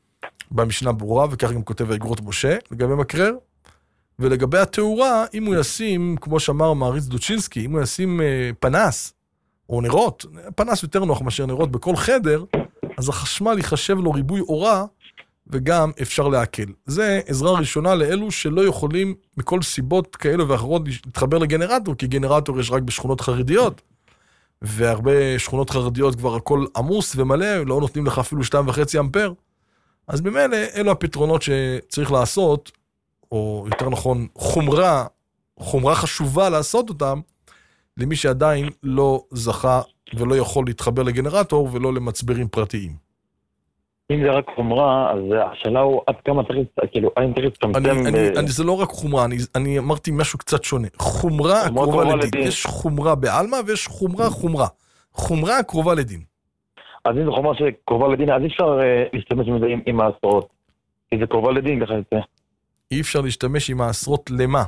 במשנה ברורה, וכך גם כותב האגרות משה, לגבי מקרר, ולגבי התאורה, אם הוא ישים, כמו שאמר מעריץ דוצ'ינסקי, אם הוא ישים אה, פנס, או נרות, פנס יותר נוח מאשר נרות בכל חדר, אז החשמל יחשב לו ריבוי אורה, וגם אפשר להקל. זה עזרה ראשונה לאלו שלא יכולים, מכל סיבות כאלו ואחרות, להתחבר לגנרטור, כי גנרטור יש רק בשכונות חרדיות, והרבה שכונות חרדיות כבר הכל עמוס ומלא, לא נותנים לך אפילו שתיים וחצי אמפר. אז במילא, אלו הפתרונות שצריך לעשות, או יותר נכון, חומרה, חומרה חשובה לעשות אותם, למי שעדיין לא זכה ולא יכול להתחבר לגנרטור ולא למצברים פרטיים. אם זה רק חומרה, אז השאלה הוא עד כמה צריך, כאילו, האם צריך לצמצם... זה לא רק חומרה, אני אמרתי משהו קצת שונה. חומרה הקרובה לדין. יש חומרה בעלמא ויש חומרה חומרה. חומרה הקרובה לדין. אז אם זה חומרה שקרובה לדין, אז אי אפשר להשתמש עם זה עם העשרות. כי זה קרובה לדין, ככה יצא. אי אפשר להשתמש עם העשרות למה?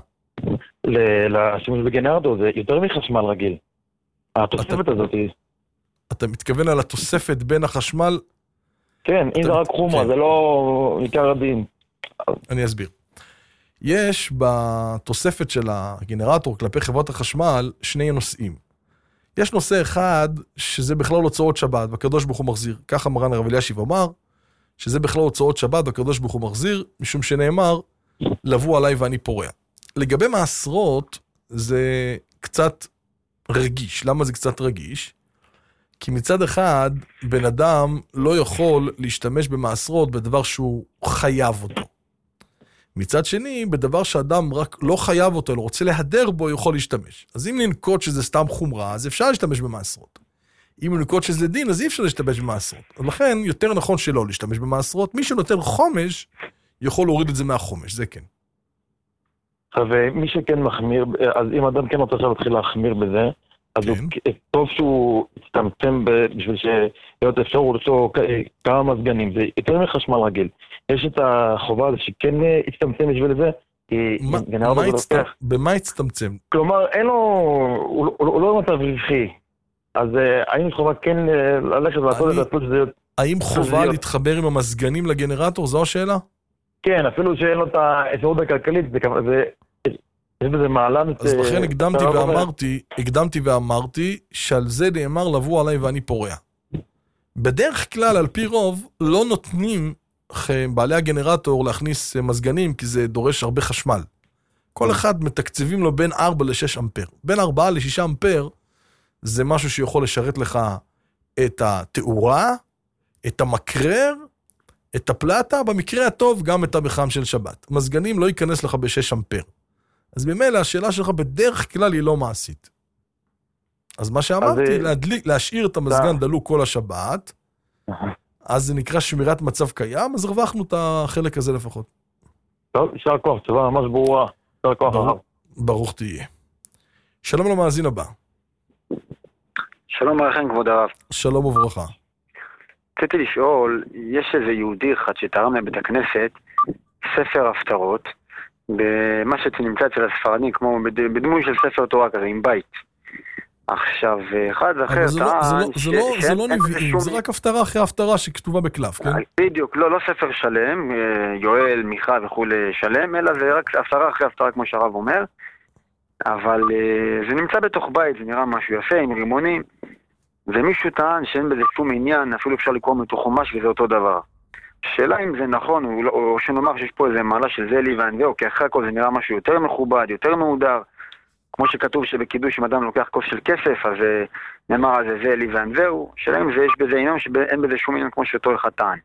לשימוש בגנרטור, זה יותר מחשמל רגיל. התוספת הזאת היא... אתה מתכוון על התוספת בין החשמל... כן, אם זה רק חומרה, זה לא עיקר הדין. אני אסביר. יש בתוספת של הגנרטור כלפי חברת החשמל שני נושאים. יש נושא אחד שזה בכלל הוצאות שבת, והקדוש ברוך הוא מחזיר. ככה מרן הרב אלישיב אמר, שזה בכלל הוצאות שבת, והקדוש ברוך הוא מחזיר, משום שנאמר, לבוא עליי ואני פורע. לגבי מעשרות, זה קצת רגיש. למה זה קצת רגיש? כי מצד אחד, בן אדם לא יכול להשתמש במעשרות בדבר שהוא חייב אותו. מצד שני, בדבר שאדם רק לא חייב אותו, אלא רוצה להדר בו, יכול להשתמש. אז אם ננקוט שזה סתם חומרה, אז אפשר להשתמש במעשרות. אם ננקוט שזה דין, אז אי אפשר להשתמש במעשרות. לכן, יותר נכון שלא להשתמש במעשרות. מי שנותן חומש, יכול להוריד את זה מהחומש, זה כן. ומי שכן מחמיר, אז אם אדם כן רוצה עכשיו להתחיל להחמיר בזה, אז הוא טוב שהוא יצטמצם בשביל להיות אפשרות לו כמה מזגנים, זה יותר מחשמל רגיל. יש את החובה הזה שכן יצטמצם בשביל זה, במה יצטמצם? כלומר, אין לו, הוא לא במצב רווחי, אז האם יש חובה כן ללכת ולעשות את זה שזה... האם חובה להתחבר עם המזגנים לגנרטור, זו השאלה? כן, אפילו שאין לו את האפשרות הכלכלית, זה... יש בזה מעלן... אז לכן הקדמתי ואמרתי, הקדמתי ואמרתי, שעל זה נאמר לבוא עליי ואני פורע. בדרך כלל, על פי רוב, לא נותנים בעלי הגנרטור להכניס מזגנים, כי זה דורש הרבה חשמל. כל אחד מתקצבים לו בין ארבע לשש אמפר. בין ארבע לשישה אמפר, זה משהו שיכול לשרת לך את התאורה, את המקרר, את הפלטה, במקרה הטוב גם את המחם של שבת. מזגנים לא ייכנס לך בשש אמפר. אז במילא השאלה שלך בדרך כלל היא לא מעשית. אז מה שאמרתי, להדליק, להשאיר את המזגן דלוק כל השבת, אז זה נקרא שמירת מצב קיים, אז הרווחנו את החלק הזה לפחות. טוב, יישר כוח, תשובה ממש ברורה. יישר כוח הרב. ברוך תהיה. שלום למאזין הבא. שלום לכם כבוד הרב. שלום וברכה. רציתי לשאול, יש איזה יהודי אחד שתרם לבית הכנסת ספר הפטרות, במה שנמצא אצל הספרדים, כמו בדמוי של ספר תורה כזה, עם בית. עכשיו, אחד אחר טען... זה לא נביאים, זה רק הפטרה אחרי הפטרה שכתובה בקלף, כן? בדיוק, לא ספר שלם, יואל, מיכה וכו' שלם, אלא זה רק הפטרה אחרי הפטרה, כמו שהרב אומר, אבל זה נמצא בתוך בית, זה נראה משהו יפה, עם רימונים, ומישהו טען שאין בזה שום עניין, אפילו אפשר לקרוא מתוך חומש וזה אותו דבר. שאלה אם זה נכון, או שנאמר שיש פה איזה מעלה של זה לי וענווה, כי אחרי הכל זה נראה משהו יותר מכובד, יותר מהודר, כמו שכתוב שבקידוש אם אדם לוקח כוס של כסף, אז נאמר על זה זה לי וענווה, שאלה אם זה יש בזה עניין שאין בזה שום עניין כמו שאותו אחד טען.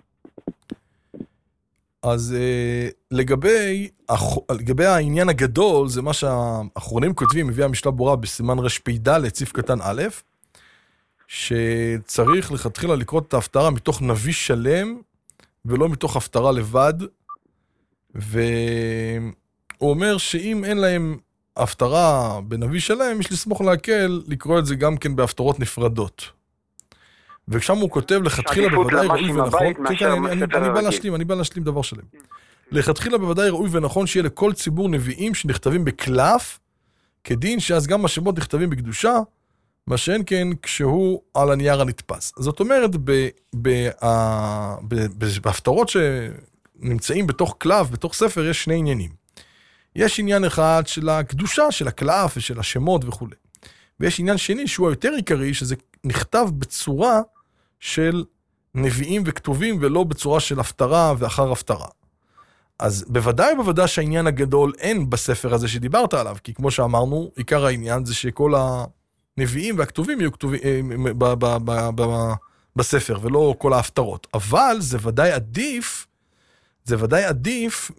אז לגבי, לגבי העניין הגדול, זה מה שהאחרונים כותבים, מביא המשנה ברורה בסימן רשפ"ד, ציף קטן א', שצריך לכתחילה לקרוא את ההפטרה מתוך נביא שלם, ולא מתוך הפטרה לבד, והוא אומר שאם אין להם הפטרה בנביא שלם, יש לסמוך להקל לקרוא את זה גם כן בהפטרות נפרדות. וכשם הוא כותב, לכתחילה בוודאי ראוי ונכון, כן, כן, אני בא להשלים, אני בא להשלים דבר שלם. לכתחילה בוודאי ראוי ונכון שיהיה לכל ציבור נביאים שנכתבים בקלף, כדין שאז גם השמות נכתבים בקדושה, מה שאין כן כשהוא על הנייר הנתפס. זאת אומרת, ב, ב, ב, ב, בהפטרות שנמצאים בתוך קלף, בתוך ספר, יש שני עניינים. יש עניין אחד של הקדושה, של הקלף ושל השמות וכו'. ויש עניין שני שהוא היותר עיקרי, שזה נכתב בצורה של נביאים וכתובים, ולא בצורה של הפטרה ואחר הפטרה. אז בוודאי בוודאי שהעניין הגדול אין בספר הזה שדיברת עליו, כי כמו שאמרנו, עיקר העניין זה שכל הנביאים והכתובים יהיו כתובים ב- ב- ב- ב- בספר, ולא כל ההפטרות. אבל זה ודאי עדיף, זה ודאי עדיף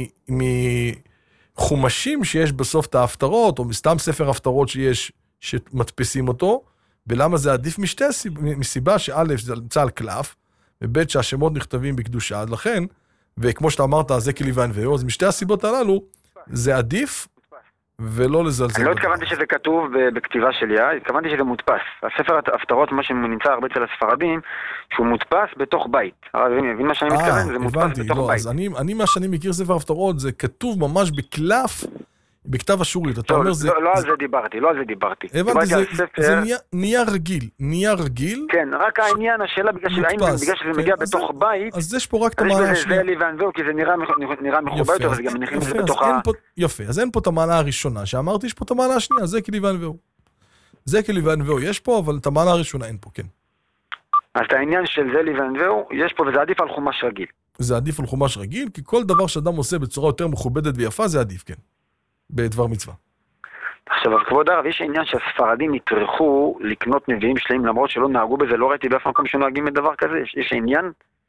מחומשים שיש בסוף את ההפטרות, או מסתם ספר הפטרות שיש, שמדפסים אותו, ולמה זה עדיף משתי סיבה, מסיבה שא' זה נמצא על קלף, וב' שהשמות נכתבים בקדושה, עד לכן, וכמו שאתה אמרת, זה כליוון ואו, אז משתי הסיבות הללו, זה עדיף, ולא לזלזל. אני לא התכוונתי שזה כתוב בכתיבה שלי, התכוונתי שזה מודפס. הספר ההפטרות, מה שנמצא הרבה אצל הספרדים, שהוא מודפס בתוך בית. מבין מה שאני מתכוון? זה מודפס בתוך בית. אז אני, מה שאני מכיר ספר ההפטרות, זה כתוב ממש בקלף, בכתב אשורית. אתה אומר זה... לא על זה דיברתי, לא על זה דיברתי. הבנתי, זה נייר רגיל, נייר רגיל. כן, רק העניין, השאלה, בגלל שזה מגיע בתוך בית, אז יש פה רק את המעלה השנייה. זה לי ואנבאו, כי זה נראה מכובד יותר, וזה גם מניחים את זה בתוך ה... יפה, אז אין פה את המעלה הראשונה, שאמרתי, יש פה את המעלה השנייה, זה כלי ואנבאו. זה כלי ואנבאו יש פה, אבל את המעלה הראשונה אין פה, כן. אז את העניין של זה לי ואנבאו, יש פה, וזה עדיף על חומש רגיל. זה עדיף על חומש רגיל, כי כל דבר שאדם עושה בצורה יותר מכובדת ויפה, זה עדיף, כן. בדבר מצווה. עכשיו, כבוד הרב, יש עניין שהספרדים יטרחו לקנות נביאים שלהם, למרות שלא נהגו בזה, לא ראיתי באף מקום שנוהגים את דבר כזה, יש, יש עניין?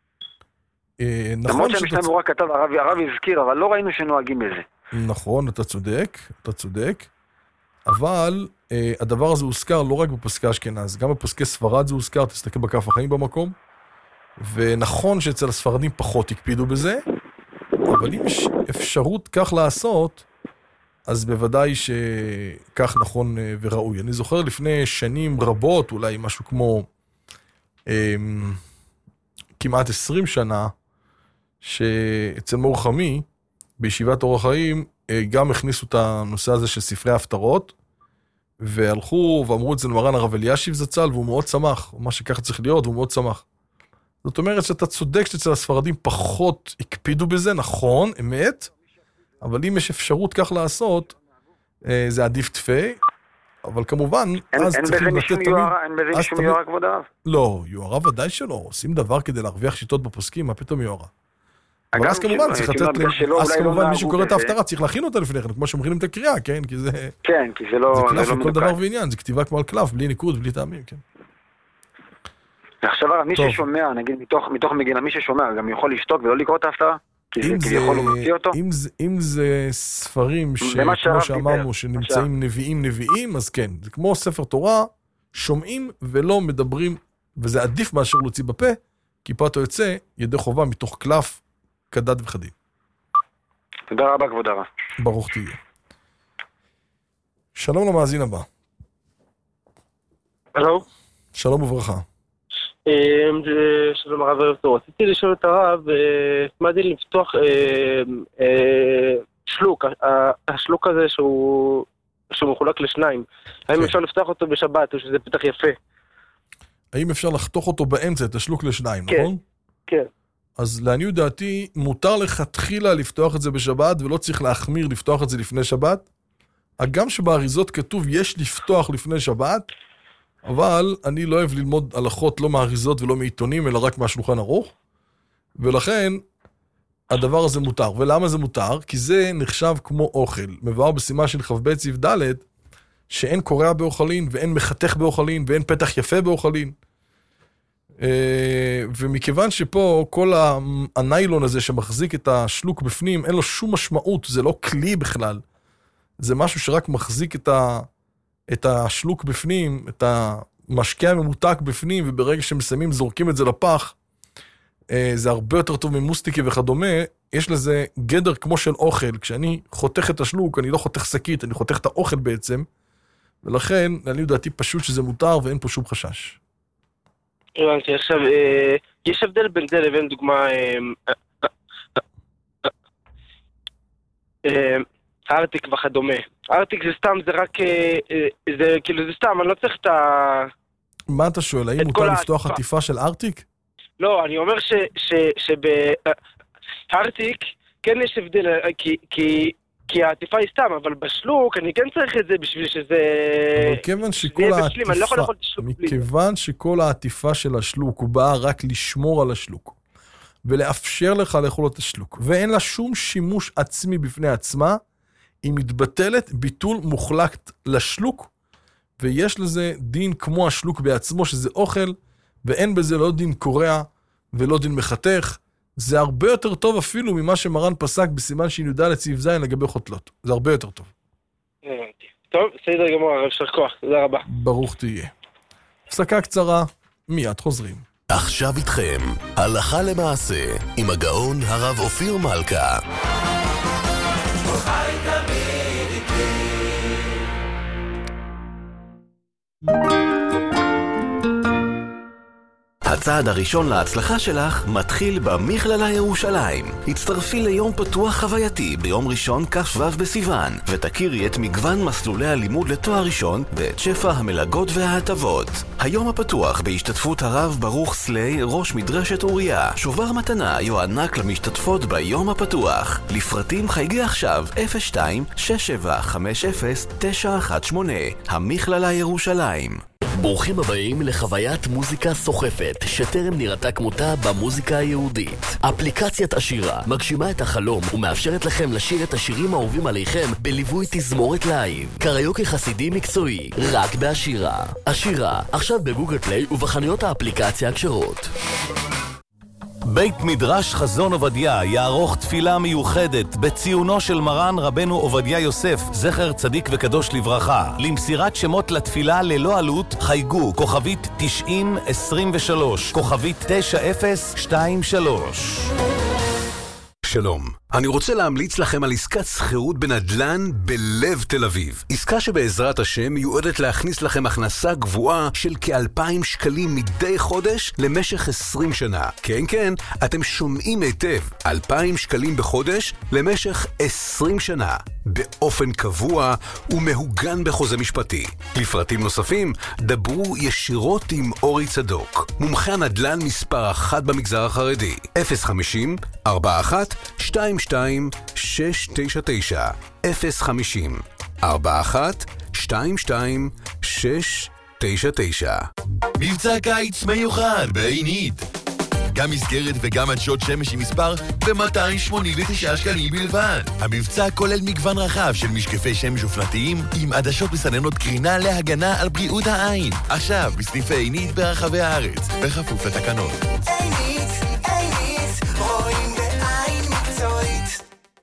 אה, נכון למרות שהמשנה ברורה כתב, הרב, הרב הזכיר, אבל לא ראינו שנוהגים בזה. נכון, אתה צודק, אתה צודק, אבל אה, הדבר הזה הוזכר לא רק בפסקי אשכנז, גם בפסקי ספרד זה הוזכר, תסתכל בכף החיים במקום, ונכון שאצל הספרדים פחות הקפידו בזה, אבל אם יש אפשרות כך לעשות, אז בוודאי שכך נכון וראוי. אני זוכר לפני שנים רבות, אולי משהו כמו אה, כמעט עשרים שנה, שאצל מור חמי, בישיבת אור החיים, אה, גם הכניסו את הנושא הזה של ספרי ההפטרות, והלכו ואמרו את זה למרן הרב אלישיב זצ"ל, והוא מאוד שמח, מה שככה צריך להיות, והוא מאוד שמח. זאת אומרת שאתה צודק שאצל הספרדים פחות הקפידו בזה, נכון, אמת, אבל אם יש אפשרות כך לעשות, זה עדיף תפי, אבל כמובן, אז צריכים לתת תמיד... אין בזה משום יוערה, כבוד הרב? לא, יוערה ודאי שלא, עושים דבר כדי להרוויח שיטות בפוסקים, מה פתאום יוערה? אבל אז כמובן צריך לתת... אז כמובן מי שקורא את ההפטרה צריך להכין אותה לפני כן, כמו שמכינים את הקריאה, כן? כי זה... כן, כי זה לא... זה קלף לכל דבר ועניין, זה כתיבה כמו על קלף, בלי ניקוד, בלי טעמים, כן. עכשיו, מי ששומע, נגיד, מתוך מגילה, מי ששומע, גם יכול לשתוק ולא לקרוא את ההפטרה? אם זה ספרים שכמו שאמרנו שנמצאים נביאים נביאים, אז כן, זה כמו ספר תורה, שומעים ולא מדברים, וזה עדיף מאשר להוציא בפה, כי פה אתה יוצא ידי חובה מתוך קלף, כדת וחדים. תודה רבה כבוד הרב. ברוך תהיה. שלום למאזין הבא. שלום. שלום וברכה. שלום הרב ערב טוב, רציתי לשאול את הרב, מה זה לפתוח שלוק, השלוק הזה שהוא מחולק לשניים, האם אפשר לפתוח אותו בשבת או שזה פתח יפה? האם אפשר לחתוך אותו באמצע, את השלוק לשניים, נכון? כן. אז לעניות דעתי, מותר לכתחילה לפתוח את זה בשבת, ולא צריך להחמיר לפתוח את זה לפני שבת. הגם שבאריזות כתוב יש לפתוח לפני שבת, אבל אני לא אוהב ללמוד הלכות לא מאריזות ולא מעיתונים, אלא רק מהשולחן ערוך, ולכן הדבר הזה מותר. ולמה זה מותר? כי זה נחשב כמו אוכל. מבואר בסימן של חב צי"ף ד' שאין קורע באוכלין, ואין מחתך באוכלין, ואין פתח יפה באוכלין. ומכיוון שפה כל הניילון הזה שמחזיק את השלוק בפנים, אין לו שום משמעות, זה לא כלי בכלל. זה משהו שרק מחזיק את ה... את השלוק בפנים, את המשקע הממותק בפנים, וברגע שמסיימים זורקים את זה לפח, זה הרבה יותר טוב ממוסטיקי וכדומה, יש לזה גדר כמו של אוכל, כשאני חותך את השלוק, אני לא חותך שקית, אני חותך את האוכל בעצם, ולכן, אני יודעתי פשוט שזה מותר, ואין פה שום חשש. הבנתי, עכשיו, יש הבדל בין זה לבין דוגמה, ארטיק וכדומה. ארטיק זה סתם, זה רק, זה כאילו, זה סתם, אני לא צריך את ה... מה אתה שואל? האם מותר לפתוח עטיפה של ארטיק? לא, אני אומר שבארטיק כן יש הבדל, כי העטיפה היא סתם, אבל בשלוק אני כן צריך את זה בשביל שזה... אבל כיוון שכל העטיפה, מכיוון שכל העטיפה של השלוק הוא באה רק לשמור על השלוק, ולאפשר לך לאכול את השלוק, ואין לה שום שימוש עצמי בפני עצמה, היא מתבטלת ביטול מוחלט לשלוק, ויש לזה דין כמו השלוק בעצמו, שזה אוכל, ואין בזה לא דין קורע ולא דין מחתך. זה הרבה יותר טוב אפילו ממה שמרן פסק בסימן שי"ד לסעיף ז' לגבי חותלות. זה הרבה יותר טוב. טוב, בסדר גמור, הרב יישר כוח, תודה רבה. ברוך תהיה. הפסקה קצרה, מיד חוזרים. עכשיו איתכם, הלכה למעשה, עם הגאון הרב אופיר מלכה. חי תמיד איתי. הצעד הראשון להצלחה שלך מתחיל במכללה ירושלים. הצטרפי ליום פתוח חווייתי ביום ראשון כ"ו בסיוון, ותכירי את מגוון מסלולי הלימוד לתואר ראשון ואת שפע המלגות וההטבות. היום הפתוח בהשתתפות הרב ברוך סלי, ראש מדרשת אוריה. שובר מתנה יוענק למשתתפות ביום הפתוח. לפרטים חייגי עכשיו אפס שתיים שש שבע חמש אפס תשע אחת שמונה. המכללה ירושלים. ברוכים הבאים לחוויית מוזיקה סוחפת שטרם נראתה כמותה במוזיקה היהודית. אפליקציית השירה מגשימה את החלום ומאפשרת לכם לשיר את השירים האהובים עליכם בליווי תזמורת לייב. קריוקי חסידי מקצועי, רק בהשירה. השירה, עכשיו בגוגל פליי ובחנויות האפליקציה הכשרות. בית מדרש חזון עובדיה יערוך תפילה מיוחדת בציונו של מרן רבנו עובדיה יוסף, זכר צדיק וקדוש לברכה. למסירת שמות לתפילה ללא עלות חייגו כוכבית תשעים עשרים ושלוש, כוכבית תשע אפס שתיים שלוש. שלום, אני רוצה להמליץ לכם על עסקת שכירות בנדלן בלב תל אביב. עסקה שבעזרת השם מיועדת להכניס לכם הכנסה גבוהה של כאלפיים שקלים מדי חודש למשך עשרים שנה. כן, כן, אתם שומעים היטב, אלפיים שקלים בחודש למשך עשרים שנה. באופן קבוע ומהוגן בחוזה משפטי. לפרטים נוספים, דברו ישירות עם אורי צדוק, מומחה הנדלן מספר אחת במגזר החרדי. אפס חמישים ארבע אחת שתיים שתיים שש תשע תשע אפס חמישים ארבע אחת שתיים שתיים שש תשע תשע. מבצע קיץ מיוחד בעינית. גם מסגרת וגם עדשות שמש עם מספר ב-מאתיים שמונים ותשעה שקלים בלבד. המבצע כולל מגוון רחב של משקפי שמש אופנתיים עם עדשות מסננות קרינה להגנה על בריאות העין. עכשיו בסניפי עינית ברחבי הארץ, בכפוף לתקנות. עינית, עינית, רואים בעין מקצועית.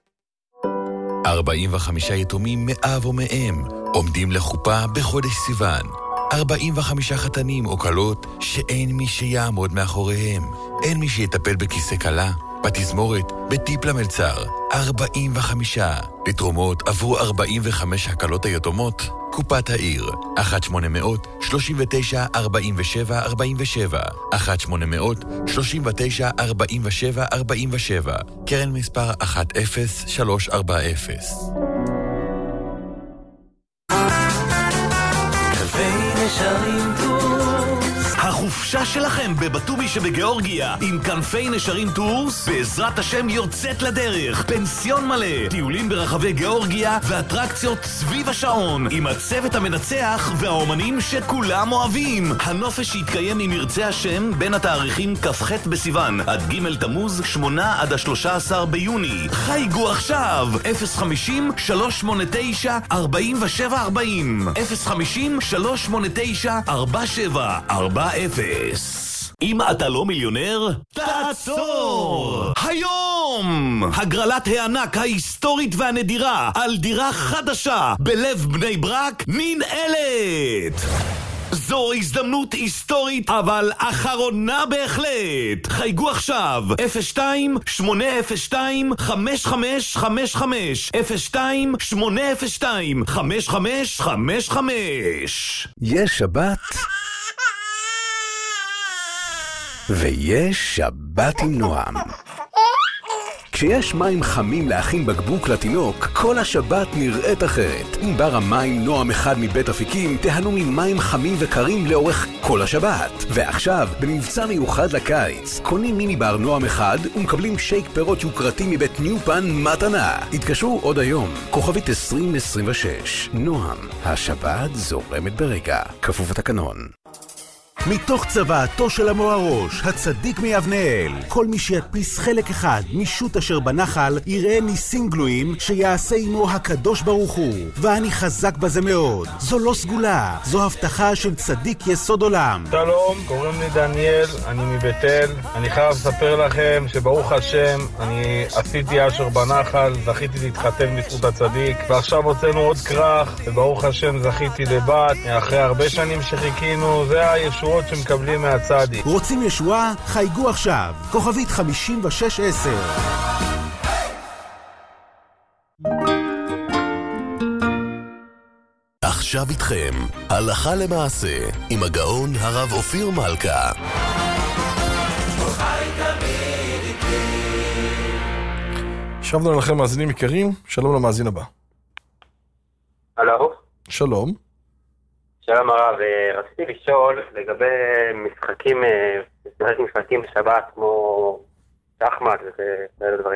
ארבעים וחמישה יתומים מאב ומאם עומדים לחופה בחודש סיוון. ארבעים וחמישה חתנים או כלות שאין מי שיעמוד מאחוריהם. אין מי שיטפל בכיסא כלה, בתזמורת, בטיפ למלצר. ארבעים וחמישה. לתרומות עברו ארבעים וחמש הקלות היתומות. קופת העיר, אחת שמונה מאות שלושים ותשע ארבעים ושבע ארבעים ושבע, אחת שמונה מאות שלושים ותשע ארבעים ושבע ארבעים ושבע, קרן מספר אחת אפס שלוש ארבע אפס. החופשה שלכם בבטומי שבגיאורגיה עם כנפי נשרים טורס בעזרת השם יוצאת לדרך. פנסיון מלא, טיולים ברחבי גיאורגיה ואטרקציות סביב השעון עם הצוות המנצח והאומנים שכולם אוהבים. הנופש שיתקיים עם ירצה השם בין התאריכים כ"ח בסיוון עד ג' תמוז, שמונה עד ה-שלושה עשר ביוני. חייגו עכשיו אפס חמישים שלוש שמונה תשע ארבעים ושבע ארבעים, אפס חמישים שלוש שמונה תשע ארבע שבע ארבע אפס. אם אתה לא מיליונר, תעצור! היום! הגרלת הענק ההיסטורית והנדירה על דירה חדשה בלב בני ברק ננעלת! זו הזדמנות היסטורית, אבל אחרונה בהחלט. חייגו עכשיו אפס שתיים שמונה אפס שתיים חמש חמש חמש חמש, אפס שתיים שמונה אפס שתיים חמש חמש חמש חמש. יש שבת ויש שבת עם נועם. כשיש מים חמים להכין בקבוק לתינוק, כל השבת נראית אחרת. עם בר המים נועם אחד מבית אפיקים, תהנו ממים חמים וקרים לאורך כל השבת. ועכשיו, במבצע מיוחד לקיץ, קונים מיני בר נועם אחד ומקבלים שייק פירות יוקרתי מבית ניופן מתנה. התקשרו עוד היום, כוכבית עשרים עשרים ושש. נועם, השבת זורמת ברגע. כפוף התקנון. מתוך צוואתו של המוארוש, הצדיק מיבנאל. כל מי שידפיס חלק אחד משוט אשר בנחל, יראה ניסים גלויים שיעשה עמו הקדוש ברוך הוא. ואני חזק בזה מאוד. זו לא סגולה, זו הבטחה של צדיק יסוד עולם. שלום, קוראים לי דניאל, אני מבית אל. אני חייב לספר לכם שברוך השם, אני עשיתי אשר בנחל, זכיתי להתחתן בזכות הצדיק, ועכשיו הוצאנו עוד כרך, וברוך השם זכיתי לבת. אחרי הרבה שנים שחיכינו, זה הישוע שמקבלים מהצדיק. רוצים ישועה? חייגו עכשיו. כוכבית חמישים ושש עשר. עכשיו איתכם, הלכה למעשה, עם הגאון הרב אופיר מלכה. שבנו לכם מאזינים יקרים, שלום למאזין הבא. הלו. שלום. שלום הרב, רציתי לשאול לגבי משחקים, משחק משחקים בשבת כמו שחמט וכאלה דברים.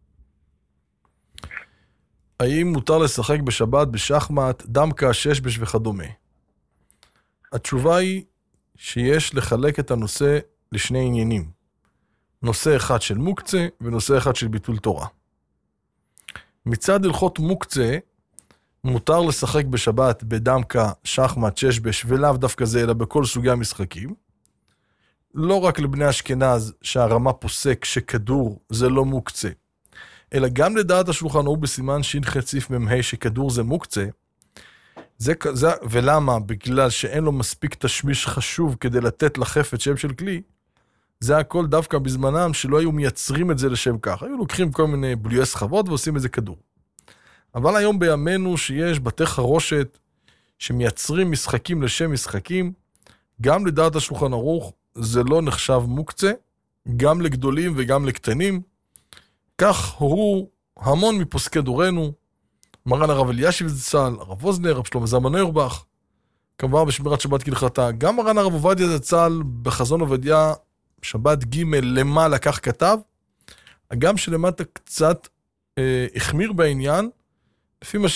האם מותר לשחק בשבת בשחמט, דמקה, ששבש וכדומה? התשובה היא שיש לחלק את הנושא לשני עניינים. נושא אחד של מוקצה ונושא אחד של ביטול תורה. מצד הלכות מוקצה, מותר לשחק בשבת בדמקה, שחמט, ששבש ולאו דווקא זה, אלא בכל סוגי המשחקים. לא רק לבני אשכנז שהרמה פוסק שכדור זה לא מוקצה, אלא גם לדעת השולחן ערוך בסימן שין חציף ממהי שכדור זה מוקצה. זה, זה, ולמה? בגלל שאין לו מספיק תשמיש חשוב כדי לתת לחפץ שם של כלי. זה הכל דווקא בזמנם שלא היו מייצרים את זה לשם כך. היו לוקחים כל מיני בלויי סחבות ועושים את זה כדור. אבל היום בימינו שיש בתי חרושת שמייצרים משחקים לשם משחקים, גם לדעת השולחן ערוך זה לא נחשב מוקצה, גם לגדולים וגם לקטנים. כך הורו המון מפוסקי דורנו, מרן הרב אלישיב זצ"ל, הרב אוזנר, רב שלמה זלמן אוירבך, כמובן בשמירת שבת כהלכתה. גם מרן הרב עובדיה זצ"ל בחזון עובדיה, שבת ג' למעלה כך כתב, גם שלמטה קצת אה, החמיר בעניין, לפי מה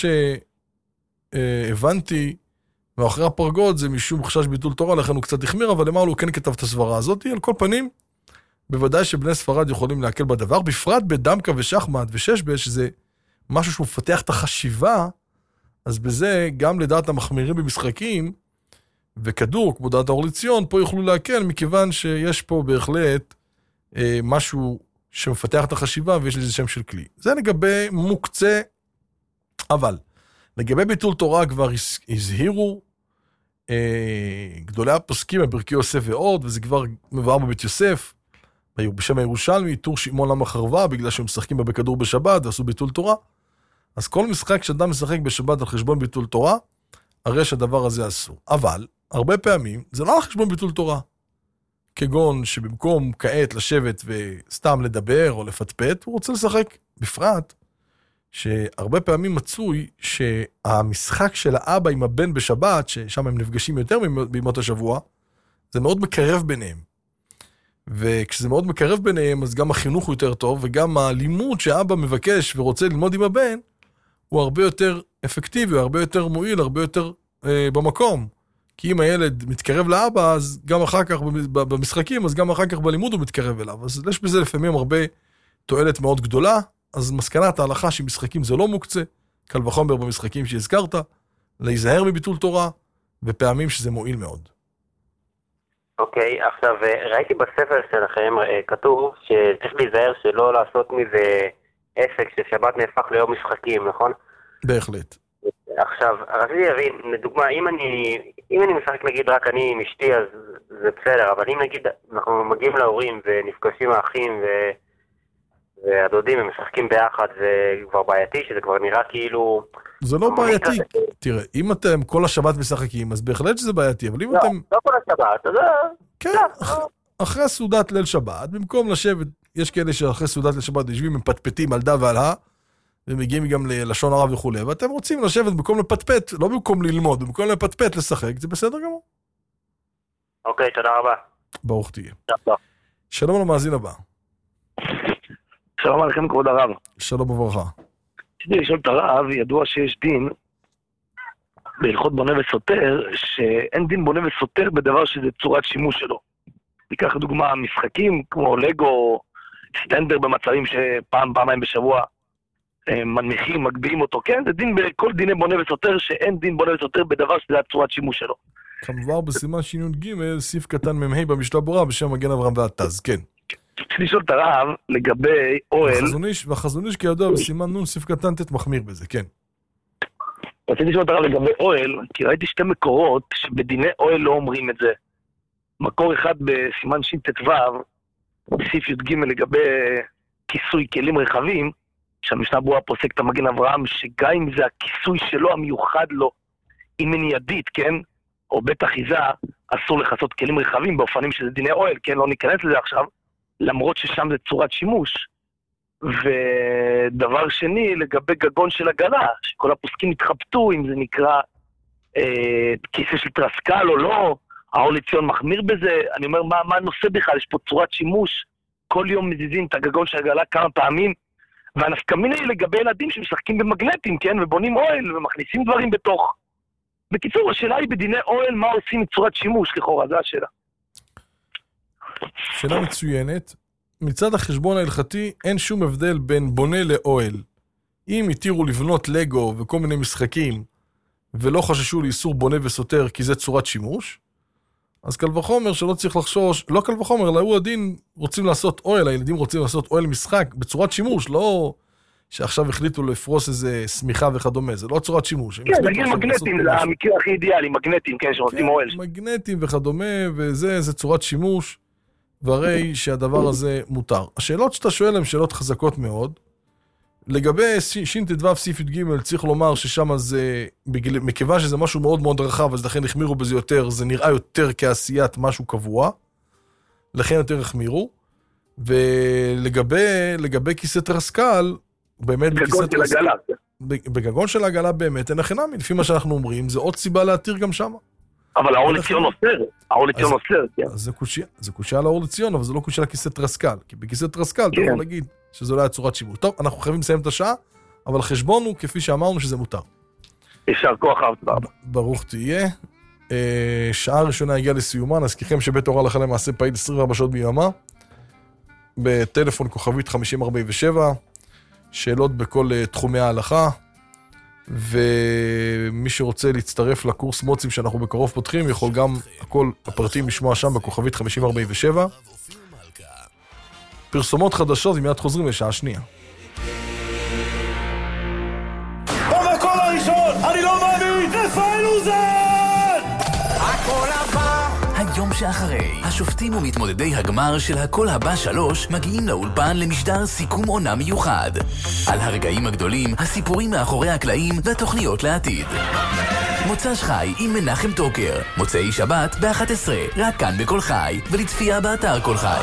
שהבנתי מאחורי הפרגוד, זה משום חשש ביטול תורה, לכן הוא קצת החמיר, אבל למעלה הוא כן כתב את הסברה הזאת. על כל פנים, בוודאי שבני ספרד יכולים להקל בדבר, בפרט בדמקה ושחמט וששבש, שזה משהו שהוא מפתח את החשיבה, אז בזה גם לדעת המחמירים במשחקים, וכדור, כמו דעת האור לציון, פה יוכלו להקל, מכיוון שיש פה בהחלט אה, משהו שמפתח את החשיבה, ויש לזה שם של כלי. זה לגבי מוקצה, אבל לגבי ביטול תורה כבר הזהירו אה, גדולי הפוסקים, בברכי יוסף ועוד, וזה כבר מבואר בבית יוסף, בשם הירושלמי, תור שמעון למה חרבה, בגלל שהם משחקים בכדור בשבת, ועשו ביטול תורה. אז כל משחק שאדם משחק בשבת על חשבון ביטול תורה, הרי שהדבר הזה אסור. אבל, הרבה פעמים, זה לא על חשבון ביטול תורה. כגון שבמקום כעת לשבת וסתם לדבר או לפטפט, הוא רוצה לשחק בפרט, שהרבה פעמים מצוי שהמשחק של האבא עם הבן בשבת, ששם הם נפגשים יותר בימות השבוע, זה מאוד מקרב ביניהם. וכשזה מאוד מקרב ביניהם, אז גם החינוך הוא יותר טוב, וגם הלימוד שהאבא מבקש ורוצה ללמוד עם הבן, הוא הרבה יותר אפקטיבי, הרבה יותר מועיל, הרבה יותר אה, במקום. כי אם הילד מתקרב לאבא, אז גם אחר כך במשחקים, אז גם אחר כך בלימוד הוא מתקרב אליו. אז יש בזה לפעמים הרבה תועלת מאוד גדולה, אז מסקנת ההלכה שמשחקים זה לא מוקצה, קל וחומר במשחקים שהזכרת, להיזהר מביטול תורה, ופעמים שזה מועיל מאוד. אוקיי, okay, עכשיו ראיתי בספר שלכם כתוב שצריך להיזהר שלא לעשות מזה עסק ששבת נהפך ליום משחקים, נכון? בהחלט. עכשיו, רציתי להבין, לדוגמה, אם אני, אם אני משחק נגיד רק אני עם אשתי, אז זה בסדר, אבל אם נגיד אנחנו מגיעים להורים ונפגשים האחים ו... והדודים הם משחקים ביחד, זה כבר בעייתי, שזה כבר נראה כאילו... זה לא בעייתי. תראה, אם אתם כל השבת משחקים, אז בהחלט שזה בעייתי, אבל אם לא, אתם... לא כל השבת, אז... כן, אחרי סעודת ליל שבת, במקום לשבת יש כאלה שאחרי סעודת לשבת יושבים מפטפטים על דה ועל ה, ומגיעים גם ללשון הרב וכו'. ואתם רוצים לשבת במקום לפטפט, לא במקום ללמוד, במקום לפטפט, לשחק, זה בסדר גמור. אוקיי, תודה רבה. ברוך תהיה. תודה. שלום למאזין הבא. שלום עליכם כבוד הרב. שלום וברכה. רציתי לשאול את הרב, ידוע שיש דין בהלכות בונה וסותר, שאין דין בונה וסותר בדבר שזה צורת שימוש שלו. ניקח דוגמה, משחקים כמו לגו, סטנדר במצבים שפעם, פעמיים בשבוע מנמיכים, מגביעים אותו, כן? זה דין בכל דיני בונה וסותר, שאין דין בונה וסותר בדבר שזה צורת שימוש שלו. כמובן בסימן שינון ג' סעיף קטן ממהי במשנה ברורה בשם מגן אברהם והתז, כן. רציתי לשאול את הרב לגבי אוהל. והחזון איש כידוע בסימן נון סעיף קטן תת מחמיר בזה, כן. רציתי לשאול את הרב לגבי אוהל, כי ראיתי שתי מקורות שבדיני אוהל לא אומרים את זה. מקור אחד בסימן שין תתו, בסעיף י"ג לגבי כיסוי כלים רחבים, שהמשנה ברורה פוסק את המגן אברהם, שגם אם זה הכיסוי שלו המיוחד לו, אם אין ידית, כן? או בית אחיזה, אסור לחסות כלים רחבים באופנים שזה דיני אוהל, כן? לא ניכנס לזה עכשיו, למרות ששם זה צורת שימוש. ודבר שני, לגבי גגון של עגלה, שכל הפוסקים התחבטו אם זה נקרא אה, כיסא של טרסקל או לא, האור לציון מחמיר בזה, אני אומר, מה, מה הנושא בכלל? יש פה צורת שימוש, כל יום מזיזים את הגגון של עגלה כמה פעמים, והנפקמינה היא לגבי ילדים שמשחקים במגנטים, כן? ובונים אוהל ומכניסים דברים בתוך. בקיצור, השאלה היא בדיני אוהל, מה עושים מצורת שימוש, לכאורה, זו השאלה. שאלה מצוינת. מצד החשבון ההלכתי, אין שום הבדל בין בונה לאוהל. אם התירו לבנות לגו וכל מיני משחקים, ולא חששו לאיסור בונה וסותר, כי זה צורת שימוש, אז קל וחומר שלא צריך לחשוש, לא קל וחומר, אלא הוא הדין רוצים לעשות אוהל, הילדים רוצים לעשות אוהל משחק בצורת שימוש, לא שעכשיו החליטו לפרוס איזה סמיכה וכדומה, זה לא צורת שימוש. כן, נגיד מגנטים, זה המקרה הכי אידיאלי, מגנטים, כן, שעושים אוהל. מגנטים וכדומה, וזה, זה צורת שימוש, והרי שהדבר הזה מותר. השאלות שאתה שואל הן שאלות חזקות מאוד. לגבי שין תדוו סעיף י"ג, צריך לומר ששם זה, מכיוון שזה משהו מאוד מאוד רחב, אז לכן החמירו בזה יותר, זה נראה יותר כעשיית משהו קבוע, לכן יותר החמירו. ולגבי לגבי כיסא טרסקל, באמת בגגון של עגלה. בגגון של העגלה באמת אין החינמי, לפי מה שאנחנו אומרים, זה עוד סיבה להתיר גם שם. אבל האור לציון אוסר, האור לציון אוסר, כן. אז זה קושיה, זה קושיה על האור לציון, אבל זה לא קושיה לכיסא טרסקל, כי בכיסא טרסקל אתה יכול להגיד שזו לא היה צורת שימוש. טוב, אנחנו חייבים לסיים את השעה, אבל החשבון הוא כפי שאמרנו שזה מותר. יישר כוח רב. ברוך תהיה. שעה ראשונה הגיעה לסיומה, נזכירכם שבית אורה הלכה למעשה פעיל עשרים וארבע שעות ביממה, בטלפון כוכבית חמישים ארבעים ושבע, שאלות בכל תחומי ההלכה, ומי שרוצה להצטרף לקורס מוצים שאנחנו בקרוב פותחים, יכול גם הכל הפרטים לשמוע שם בכוכבית חמישים ארבעים ושבע. פרסומות חדשות, ומיד חוזרים לשעה שנייה. במקום הראשון, אני לא מאמין, רפאל אוזן! הכל הבא! היום שאחרי, השופטים ומתמודדי הגמר של הכל הבא שלוש מגיעים לאולפן למשדר סיכום עונה מיוחד. על הרגעים הגדולים, הסיפורים מאחורי הקלעים והתוכניות לעתיד. מוצ"ש חי עם מנחם טוקר, מוצאי שבת ב-אחת עשרה, רק כאן בכל חי, ולצפייה באתר כל חי.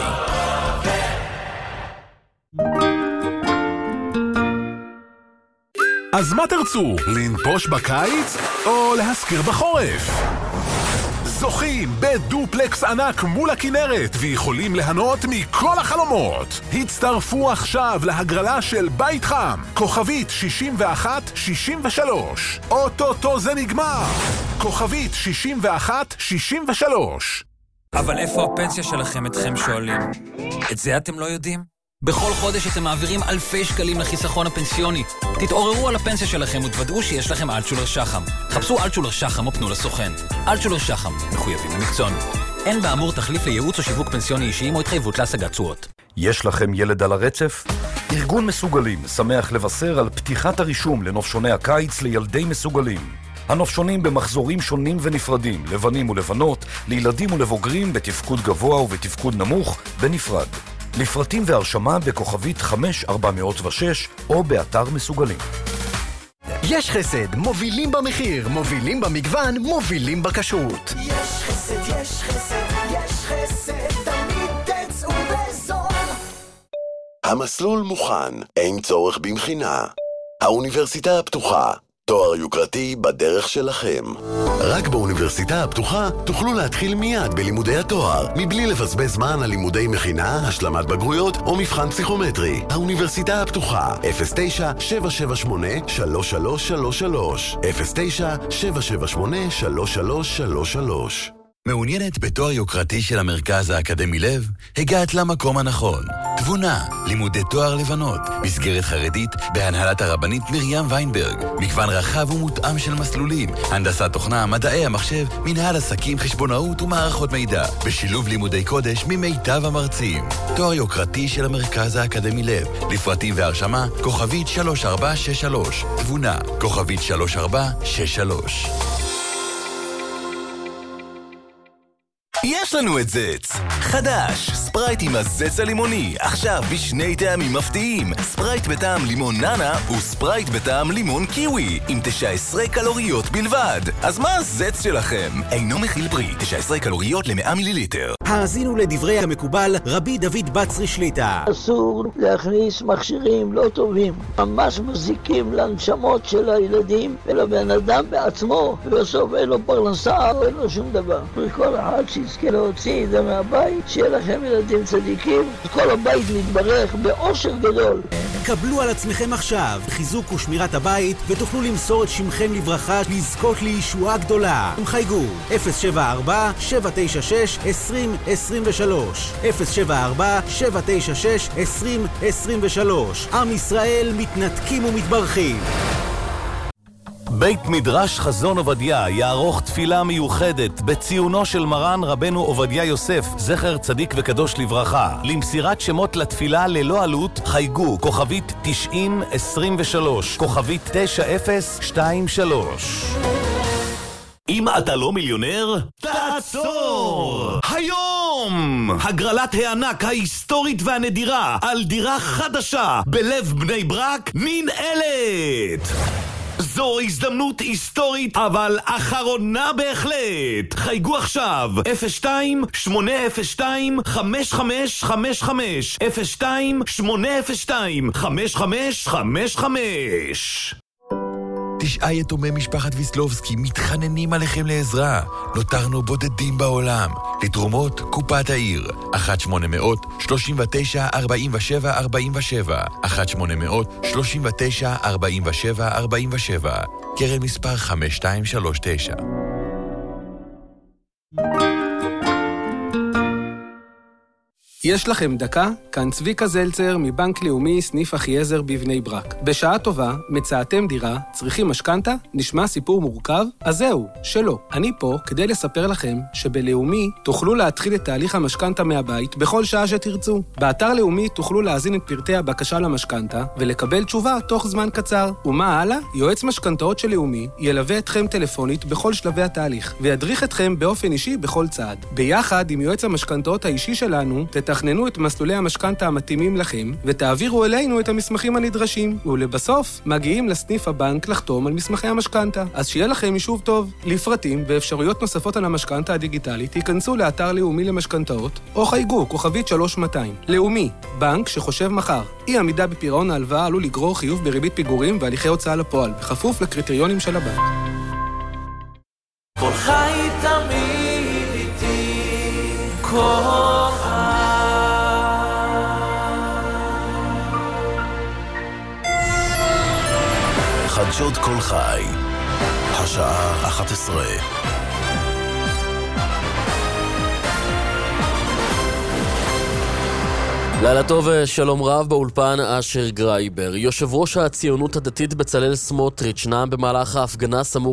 אז מה תרצו? לנפוש בקיץ או להזכיר בחורף? זוכים בדופלקס ענק מול הכנרת ויכולים ליהנות מכל החלומות. הצטרפו עכשיו להגרלה של בית חם, כוכבית שישים ואחת שישים ושלוש. אוטוטו זה נגמר. כוכבית שישים ואחת שישים ושלוש. אבל איפה הפנסיה שלכם, אתכם שואלים? את זה אתם לא יודעים? בכל חודש אתם מעבירים אלפי שקלים לחיסכון הפנסיוני. תתעוררו על הפנסיה שלכם ותוודאו שיש לכם אלטשולר שחם. חפשו אלטשולר שחם או פנו לסוכן. אלטשולר שחם, מחויבים למקצוען. אין באמור תחליף לייעוץ או שיווק פנסיוני אישיים או התחייבות להשגת תשואות. יש לכם ילד על הרצף? ארגון מסוגלים שמח לבשר על פתיחת הרישום לנופשוני הקיץ לילדי מסוגלים. הנופשונים במחזורים שונים ונפרדים, לבנים ולבנות, לילדים ולבוגרים בתפקוד גבוה ובתפקוד נמוך, בנפרד. לפרטים והרשמה בכוכבית חמש ארבע אפס שש או באתר מסוגלים. יש חסד, מובילים במחיר, מובילים במגוון, מובילים בכשרות. יש חסד, יש חסד, יש חסד, תמיד תצאו בזול. המסלול מוכן, אין צורך במכינה. האוניברסיטה הפתוחה, תואר יוקרתי בדרך שלכם. רק באוניברסיטה הפתוחה תוכלו להתחיל מיד בלימודי התואר, מבלי לבזבז זמן על לימודי מכינה, השלמת בגרויות או מבחן פסיכומטרי. האוניברסיטה הפתוחה, אפס תשע שבע שבע שמונה שלוש שלוש שלוש שלוש, אפס תשע שבע שבע שמונה שלוש שלוש שלוש שלוש. מעוניינת בתואר יוקרתי של המרכז האקדמי לב? הגעת למקום הנכון. תבונה, לימודי תואר לבנות, מסגרת חרדית בהנהלת הרבנית מרים ויינברג, מגוון רחב ומותאם של מסלולים, הנדסת תוכנה, מדעי המחשב, מנהל עסקים, חשבונאות ומערכות מידע, בשילוב לימודי קודש ממיטב המרצים. תואר יוקרתי של המרכז האקדמי לב, לפרטים והרשמה, כוכבית שלוש ארבע שש שלוש, תבונה, כוכבית שלוש ארבע שש שלוש. יש לנו את זץ. חדש, ספרייט עם הזץ הלימוני, עכשיו בשני טעמים מפתיעים. ספרייט בטעם לימון ננה וספרייט בטעם לימון קיווי, עם תשע עשרה קלוריות בלבד. אז מה הזץ שלכם? אינו מכיל פרי, תשע עשרה קלוריות ל-מאה מיליליטר. האזינו לדברי המקובל רבי דוד בצרי שליטה. אסור להכניס מכשירים לא טובים, ממש מזיקים לנשמות של הילדים ולבן אדם בעצמו, ובסוף אין לו פרנסה, אין לו שום דבר. וכל אחד שיזכה להוציא את זה מהבית, שיהיה לכם ילדים צדיקים, כל הבית מתברך באושר גדול. קבלו על עצמכם עכשיו חיזוק ושמירת הבית, ותוכלו למסור את שמכם לברכה, לזכות לישועה גדולה. חייגו אפס שבע ארבע שבע תשע שש עשרים עשרים ושלוש, אפס שבע ארבע שבע תשע שש עשרים עשרים ושלוש. עם ישראל מתנתקים ומתברכים. בית מדרש חזון עובדיה יערוך תפילה מיוחדת בציונו של מרן רבנו עובדיה יוסף, זכר צדיק וקדוש לברכה. למסירת שמות לתפילה ללא עלות חייגו כוכבית תשעים עשרים ושלוש, כוכבית תשע אפס שתיים שלוש. אם אתה לא מיליונר, תעצור! היום! הגרלת הענק ההיסטורית והנדירה על דירה חדשה בלב בני ברק ננעלת! זו הזדמנות היסטורית, אבל אחרונה בהחלט. חייגו עכשיו אפס שתיים שמונה אפס שתיים חמש חמש חמש חמש, אפס שתיים שמונה אפס שתיים חמש חמש חמש חמש. תשעה יתומי משפחת ויסלובסקי מתחננים עליכם לעזרה. נותרנו בודדים בעולם. לתרומות קופת העיר אחת שמונה מאות שלושים ותשע ארבעים ושבע ארבעים ושבע, אחת שמונה מאות שלושים ותשע ארבעים ושבע ארבעים ושבע, קרן מספר חמש שתיים שלוש תשע. יש לכם דקה? כאן צביקה זלצר מבנק לאומי סניף אחיעזר בבני ברק. בשעה טובה, מצאתם דירה, צריכים משכנתה? נשמע סיפור מורכב? אז זהו, שלא. אני פה כדי לספר לכם שבלאומי תוכלו להתחיל את תהליך המשכנתה מהבית בכל שעה שתרצו. באתר לאומי תוכלו להזין את פרטי הבקשה למשכנתה ולקבל תשובה תוך זמן קצר. ומה הלאה? יועץ משכנתאות של לאומי ילווה אתכם טלפונית בכל שלבי התהליך וידריך אתכם באופן אישי בכל צעד. ביחד עם יועץ המשכנתאות האישי שלנו תתכננו את מסלולי המשכנתה המתאימים לכם ותעבירו אלינו את המסמכים הנדרשים, ולבסוף מגיעים לסניף הבנק לחתום על מסמכי המשכנתה. אז שיהיה לכם יישוב טוב. לפרטים ואפשרויות נוספות על המשכנתה הדיגיטלית ייכנסו לאתר לאומי למשכנתאות או חייגו כוכבית שלוש מאתיים. לאומי, בנק שחושב מחר. אי עמידה בפירעון ההלוואה עלול לגרור חיוב בריבית פיגורים והליכי הוצאה לפועל, בכפוף לקריטריונים של הבנק. כל חי תמיד איתי, כל חדשות כל חי, השעה אחת עשרה. לילה טוב, שלום רב, באולפן אשר גרייבר. יושב ראש הציונות הדתית בצלאל סמוטריץ' נאם במהלך ההפגנה סמוך